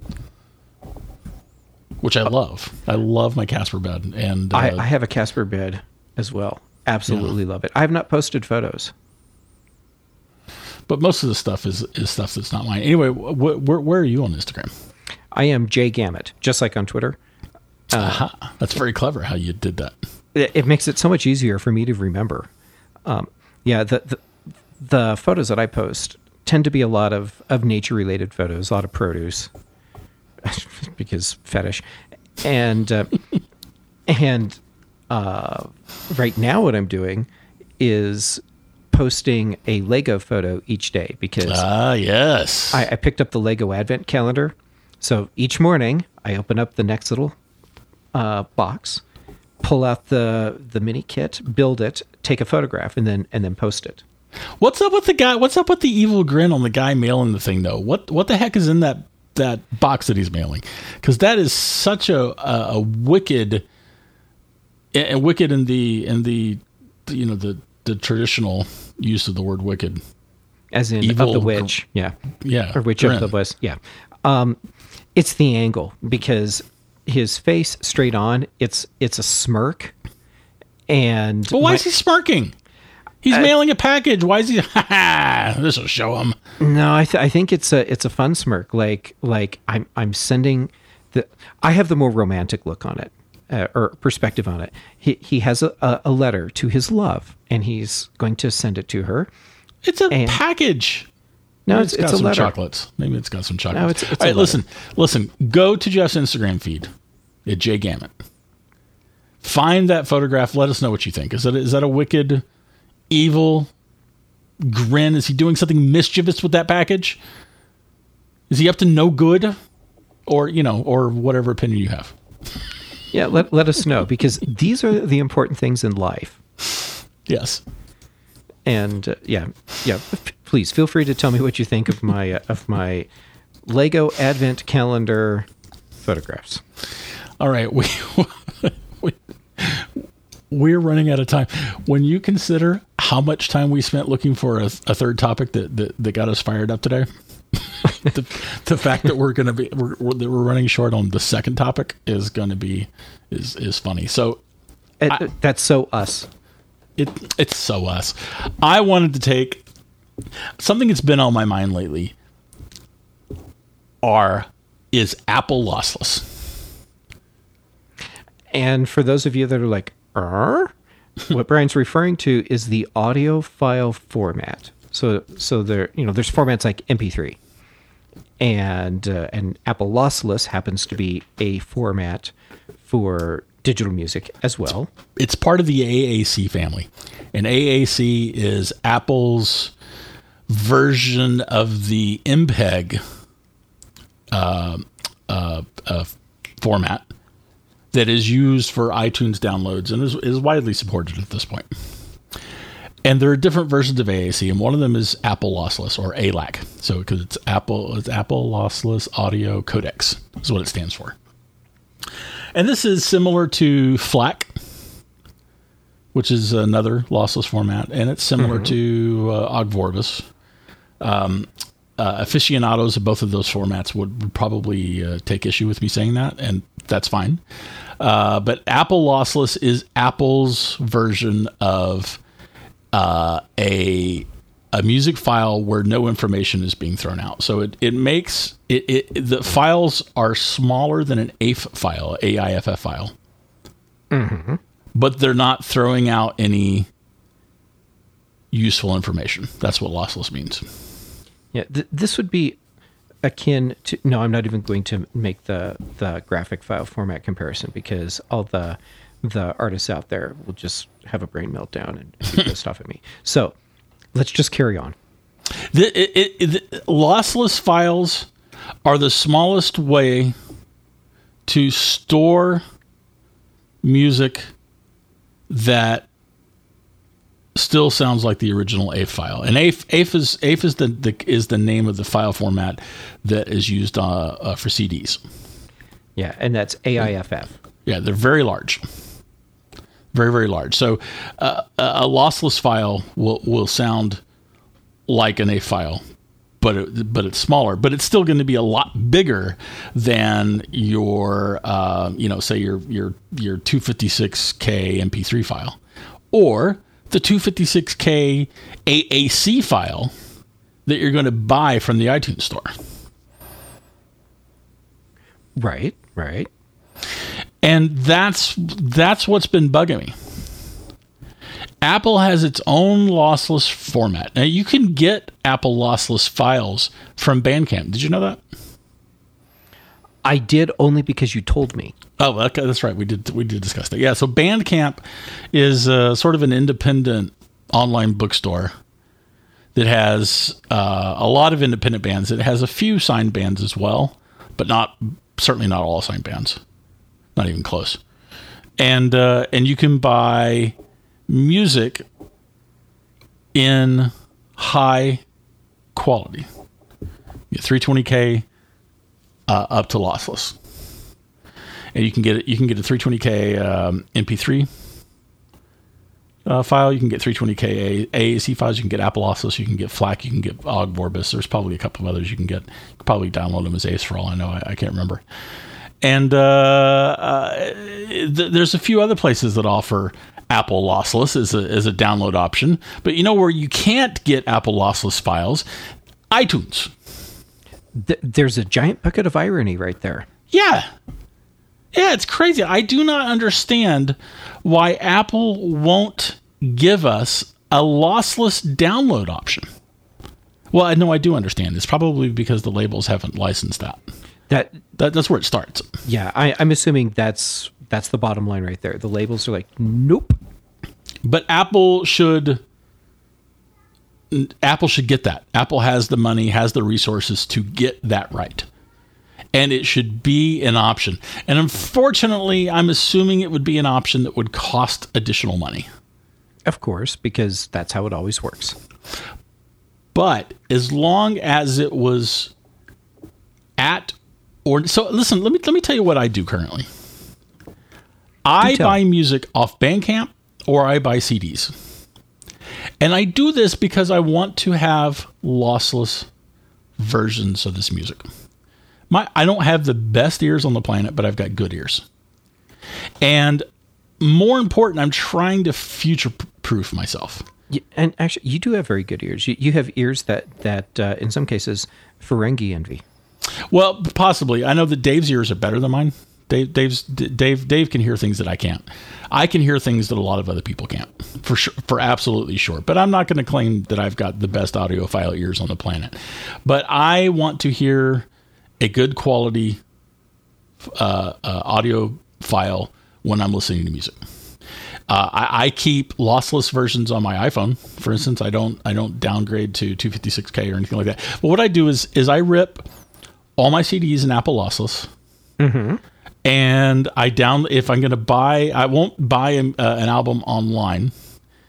which I love. I love my Casper bed, and uh, I, I have a Casper bed as well. Absolutely yeah. love it. I have not posted photos, but most of the stuff is is stuff that's not mine. Anyway, wh- wh- where where are you on Instagram? I am Jay Gamut, just like on Twitter. Uh, uh-huh. That's very clever how you did that. It, it makes it so much easier for me to remember. Um, yeah, the, the the photos that I post tend to be a lot of, of nature-related photos, a lot of produce, because fetish. And, uh, and uh, right now what I'm doing is posting a Lego photo each day, because ah, yes. I, I picked up the Lego Advent Calendar. So each morning, I open up the next little uh, box, pull out the the mini kit, build it, take a photograph, and then and then post it. What's up with the guy? What's up with the evil grin on the guy mailing the thing, though? What what the heck is in that that box that he's mailing? Because that is such a a, a wicked, and wicked in the in the you know the the traditional use of the word wicked, as in evil, of the witch, yeah, yeah, or witch grin. of the west, yeah. Um, it's the angle, because his face straight on, it's it's a smirk. And but why my, is he smirking? He's uh, mailing a package. Why is he? Ha ha! This will show him. No, I th- I think it's a it's a fun smirk. Like like I'm I'm sending the. I have the more romantic look on it, uh, or perspective on it. He he has a, a, a letter to his love, and he's going to send it to her. It's a and, package. No, Maybe it's, it's got it's a some letter. chocolates. Maybe it's got some chocolates. No, it's, it's All a right, listen, listen. Go to Jeff's Instagram feed at Jay Gamut. Find that photograph. Let us know what you think. Is that is that a wicked, evil grin? Is he doing something mischievous with that package? Is he up to no good, or you know, or whatever opinion you have? Yeah, let let us know, because these are the important things in life. Yes. And uh, yeah, yeah. Please feel free to tell me what you think of my uh, of my Lego Advent Calendar photographs. All right, we, we we're running out of time. When you consider how much time we spent looking for a, a third topic that, that that got us fired up today, the, the fact that we're going to be we're, we're that we're running short on the second topic is going to be is is funny. So it, I, that's so us. It it's so us. I wanted to take something that's been on my mind lately. Are is Apple lossless? And for those of you that are like, er, what Brian's referring to is the audio file format. So so there you know there's formats like M P three, and uh, and Apple lossless happens to be a format for digital music as well. It's part of the A A C family, and A A C is Apple's version of the M P E G uh, uh, uh, format that is used for iTunes downloads and is, is widely supported at this point. And there are different versions of A A C, and one of them is Apple Lossless, or A L A C. So because it's Apple, it's Apple Lossless Audio Codecs is what it stands for. And this is similar to FLAC, which is another lossless format, and it's similar mm-hmm. to uh, Ogg Vorbis. Um, uh, aficionados of both of those formats would, would probably uh, take issue with me saying that, and that's fine. Uh, but Apple Lossless is Apple's version of uh, a a music file where no information is being thrown out. So it it makes it, it the files are smaller than an A I F file, A I F F file, mm-hmm. but they're not throwing out any useful information. That's what lossless means. Yeah, th- this would be akin to. No, I'm not even going to make the the graphic file format comparison because all the the artists out there will just have a brain meltdown and be pissed off at me. So let's just carry on. The, it, it, the lossless files are the smallest way to store music that still sounds like the original A I F file. And A I F, A I F is A I F is the, the is the name of the file format that is used uh, uh, for C Ds. Yeah, and that's A I F F. Yeah, they're very large, very very large. So uh, a lossless file will will sound like an A I F file, but it, but it's smaller. But it's still going to be a lot bigger than your uh, you know say your your your two fifty-six K M P three file, or the two fifty-six K A A C file that you're going to buy from the iTunes store. Right, right. And that's that's what's been bugging me. Apple has its own lossless format. Now you can get Apple lossless files from Bandcamp. Did you know that? I did, only because you told me. Oh, okay, that's right. We did we did discuss that. Yeah, so Bandcamp is uh, sort of an independent online bookstore that has uh, a lot of independent bands. It has a few signed bands as well, but not certainly not all signed bands. Not even close. And uh, and you can buy music in high quality, three twenty K uh, up to lossless. And you can get it. You can get a three twenty K um, M P three uh, file. You can get three twenty K A A C files. You can get Apple Lossless. You can get FLAC. You can get Ogg Vorbis. There's probably a couple of others you can get. You can probably download them as A I S for all I know. I, I can't remember. And uh, uh, th- there's a few other places that offer Apple Lossless as a as a download option. But you know where you can't get Apple Lossless files? iTunes. Th- there's a giant bucket of irony right there. Yeah. Yeah, it's crazy. I do not understand why Apple won't give us a lossless download option. Well, I know I do understand. It's probably because the labels haven't licensed that. That, that that's where it starts. Yeah, I, I'm assuming that's that's the bottom line right there. The labels are like, nope. But Apple should Apple should get that. Apple has the money, has the resources to get that right. And it should be an option. And unfortunately, I'm assuming it would be an option that would cost additional money. Of course, because that's how it always works. But as long as it was at or so listen, let me let me tell you what I do currently. I buy music off Bandcamp or I buy C Ds. And I do this because I want to have lossless versions of this music. My, I don't have the best ears on the planet, but I've got good ears. And more important, I'm trying to future-proof myself. Yeah, and actually, you do have very good ears. You, you have ears that, that uh, in some cases, Ferengi envy. Well, possibly. I know that Dave's ears are better than mine. Dave, Dave's, Dave, Dave can hear things that I can't. I can hear things that a lot of other people can't, for sure, for absolutely sure. But I'm not going to claim that I've got the best audiophile ears on the planet. But I want to hear a good quality uh, uh, audio file when I'm listening to music. Uh, I, I keep lossless versions on my iPhone. For instance, I don't I don't downgrade to two fifty-six K or anything like that. But what I do is is I rip all my C Ds in Apple Lossless, mm-hmm. and I down if I'm going to buy, I won't buy a, uh, an album online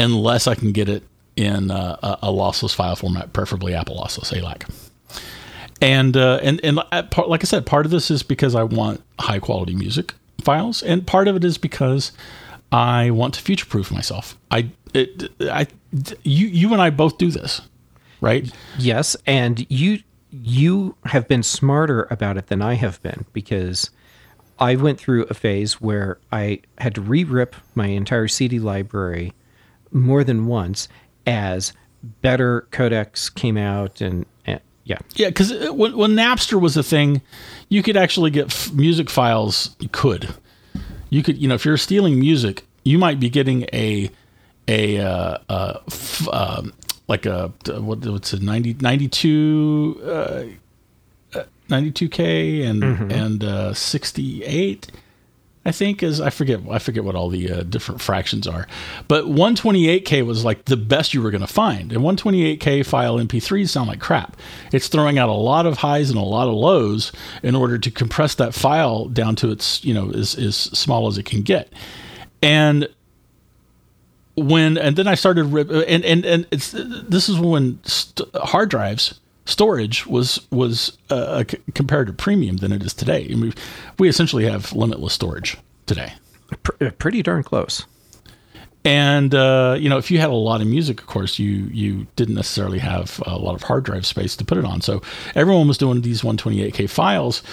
unless I can get it in uh, a, a lossless file format, preferably Apple lossless, A L A C. And uh, and and like I said, part of this is because I want high quality music files, and part of it is because I want to future proof myself. I it, I you you and I both do this, right? Yes, and you you have been smarter about it than I have been, because I went through a phase where I had to re-rip my entire C D library more than once as better codecs came out, and, and yeah. Yeah, because when, when Napster was a thing, you could actually get f- music files. You could. You could, you know, if you're stealing music, you might be getting a, a, uh, uh, f- uh like a, what, what's it, ninety, ninety-two, uh, ninety-two K and, mm-hmm. and, uh, sixty-eight, I think is, I forget, I forget what all the uh, different fractions are, but one twenty-eight K was like the best you were going to find. And one twenty-eight K file M P threes sound like crap. It's throwing out a lot of highs and a lot of lows in order to compress that file down to its, you know, as, as small as it can get. And when, and then I started, rip, and, and, and it's, this is when st- hard drives, storage was was uh, c- compared to premium than it is today. I mean, we essentially have limitless storage today. P- pretty darn close. And uh, you know, if you had a lot of music, of course, you you didn't necessarily have a lot of hard drive space to put it on. So everyone was doing these one twenty-eight K files,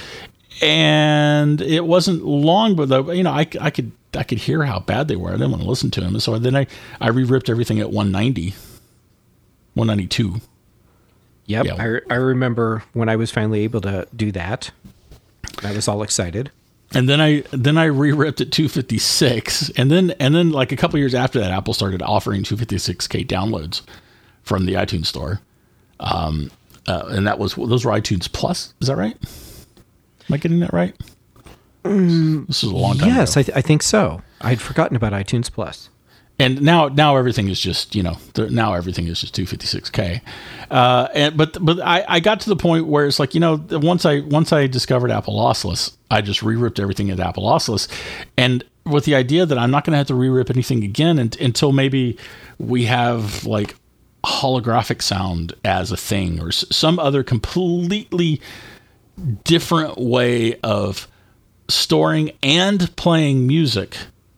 and it wasn't long, but though, you know, I, I could I could hear how bad they were. I didn't want to listen to them, and so then I I re-ripped everything at one ninety, one ninety-two. Yep, yeah. I, I remember when I was finally able to do that. I was all excited. And then I then I re-ripped at two fifty-six, and then and then like a couple years after that, Apple started offering two fifty-six K downloads from the iTunes store, um, uh, and that was those were iTunes Plus. Is that right? Am I getting that right? Um, this is a long time yes, ago. I, th- I think so. I'd forgotten about iTunes Plus. And now, now everything is just, you know, now everything is just two fifty-six K. Uh, and, but, but I, I got to the point where it's like, you know, once I, once I discovered Apple lossless, I just re-ripped everything at Apple lossless. And with the idea that I'm not going to have to re-rip anything again and, until maybe we have like holographic sound as a thing or s- some other completely different way of storing and playing music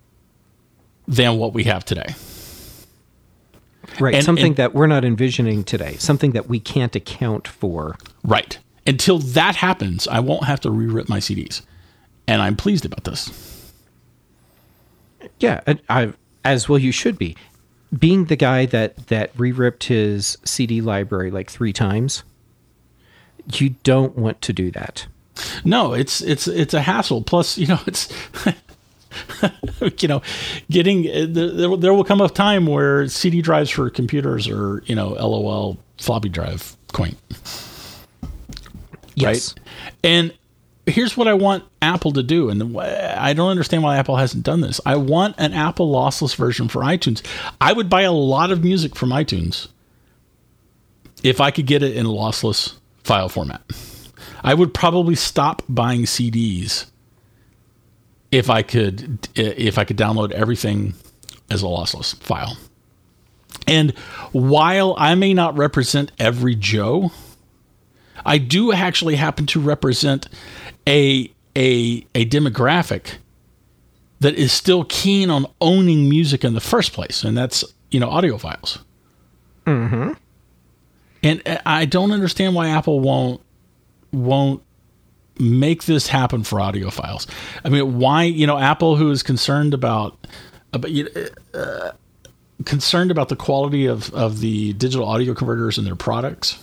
than what we have today. Right. And, something and, that we're not envisioning today. Something that we can't account for. Right. Until that happens, I won't have to re-rip my C Ds. And I'm pleased about this. Yeah. I, I, as well you should be. Being the guy that, that re-ripped his C D library like three times, you don't want to do that. No, it's it's it's a hassle. Plus, you know, it's... you know, getting there, there will come a time where C D drives for computers are, you know, LOL floppy drive quaint. Yes. Right. And here's what I want Apple to do. And I don't understand why Apple hasn't done this. I want an Apple lossless version for iTunes. I would buy a lot of music from iTunes if I could get it in a lossless file format. I would probably stop buying C Ds if I could, if I could download everything as a lossless file. And while I may not represent every Joe, I do actually happen to represent a a a demographic that is still keen on owning music in the first place, and that's, you know, audiophiles. Mm-hmm. And I don't understand why Apple won't won't make this happen for audiophiles. I mean, why, you know, Apple, who is concerned about, about uh, concerned about the quality of, of the digital audio converters in their products.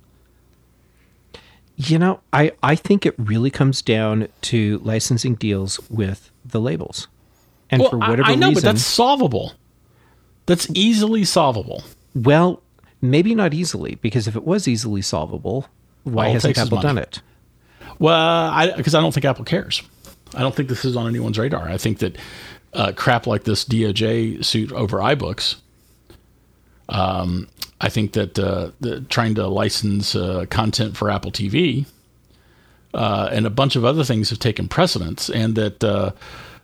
You know, I, I think it really comes down to licensing deals with the labels. And well, for whatever I, I know, reason, but that's solvable. That's easily solvable. Well, maybe not easily, because if it was easily solvable, why All it hasn't takes is Apple money. done it? Well, I because I don't think Apple cares. I don't think this is on anyone's radar. I think that uh, crap like this D O J suit over iBooks. Um, I think that uh, the, trying to license uh, content for Apple T V uh, and a bunch of other things have taken precedence, and that uh,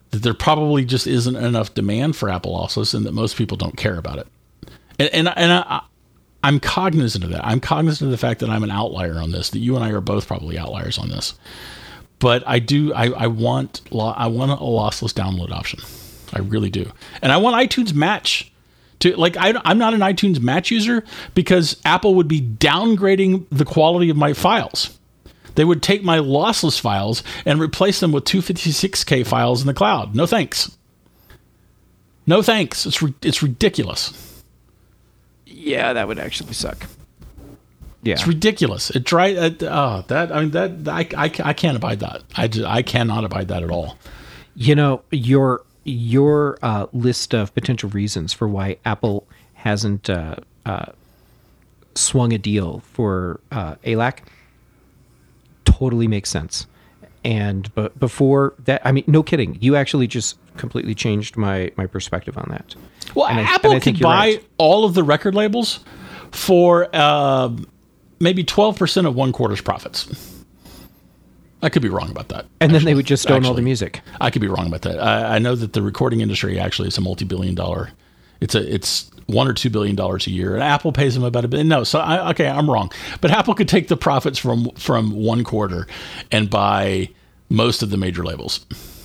that there probably just isn't enough demand for Apple lossless, and that most people don't care about it. And and, and I, I'm cognizant of that. I'm cognizant of the fact that I'm an outlier on this. That you and I are both probably outliers on this. But I do. I, I want. I want a lossless download option. I really do. And I want iTunes Match to like. I, I'm not an iTunes Match user because Apple would be downgrading the quality of my files. They would take my lossless files and replace them with two fifty-six K files in the cloud. No thanks. No thanks. It's it's ridiculous. Yeah, that would actually suck. Yeah, it's ridiculous. It dry. Uh, oh, that I mean that I, I, I can't abide that. I just, I cannot abide that at all. You know, your your uh, list of potential reasons for why Apple hasn't uh, uh, swung a deal for uh, A L A C totally makes sense. And but before that, I mean, no kidding, you actually just completely changed my my perspective on that. Well, and Apple I, I could buy right. all of the record labels for uh, maybe twelve percent of one quarter's profits. I could be wrong about that. And actually. then they would just own actually, all the music. I could be wrong about that. I, I know that the recording industry actually is a multi-billion dollar. It's a it's one or two billion dollars a year, and Apple pays them about a billion. No, so I, okay, I'm wrong. But Apple could take the profits from from one quarter and buy most of the major labels.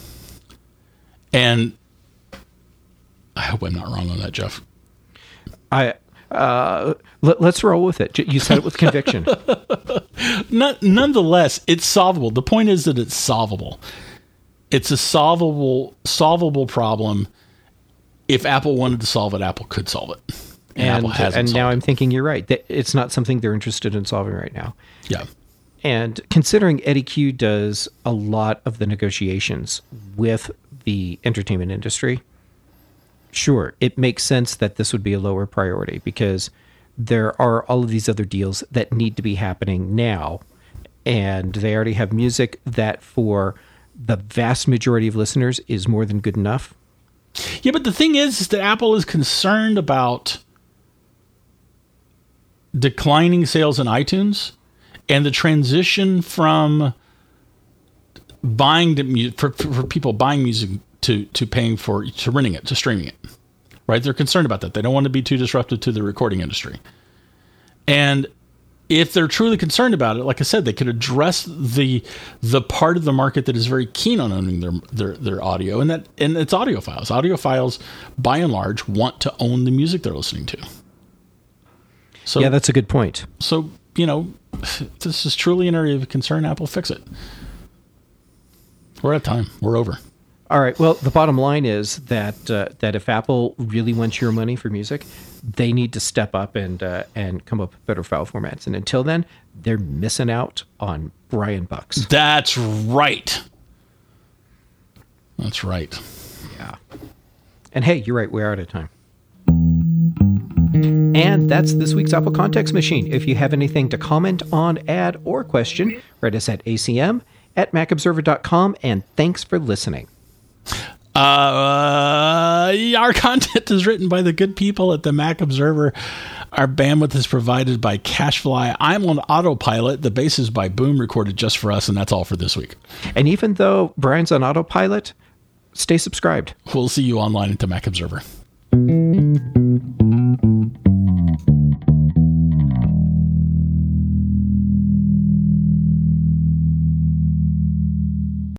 And I hope I'm not wrong on that, Jeff. I uh, let, let's roll with it. You said it with conviction. Not, nonetheless, it's solvable. The point is that it's solvable. It's a solvable solvable problem. If Apple wanted to solve it, Apple could solve it. And, and Apple hasn't and now solved I'm it. thinking you're right. That it's not something they're interested in solving right now. Yeah. And considering Eddie Q does a lot of the negotiations with the entertainment industry, sure, it makes sense that this would be a lower priority because there are all of these other deals that need to be happening now. And they already have music that for the vast majority of listeners is more than good enough. Yeah, but the thing is, is that Apple is concerned about declining sales in iTunes and the transition from buying the for, for people buying music to, to paying for to renting it, to streaming it. Right? They're concerned about that. They don't want to be too disruptive to the recording industry. And if they're truly concerned about it, like I said, they could address the the part of the market that is very keen on owning their their, their audio, and that and it's audiophiles. Audiophiles, by and large, want to own the music they're listening to. So yeah, that's a good point. So you know, if this is truly an area of concern, Apple, fix it. We're out of time. We're over. All right. Well, the bottom line is that uh, that if Apple really wants your money for music, they need to step up and uh, and come up with better file formats. And until then, they're missing out on Brian Bucks. That's right. That's right. Yeah. And hey, you're right. We're out of time. And that's this week's Apple Context Machine. If you have anything to comment on, add, or question, write us at A C M at mac observer dot com. And thanks for listening. Uh, our content is written by the good people at the Mac Observer. Our bandwidth is provided by CacheFly. I'm on autopilot. The bass is by Boom, recorded just for us, and that's all for this week. And even though Brian's on autopilot, stay subscribed. We'll see you online at the Mac Observer.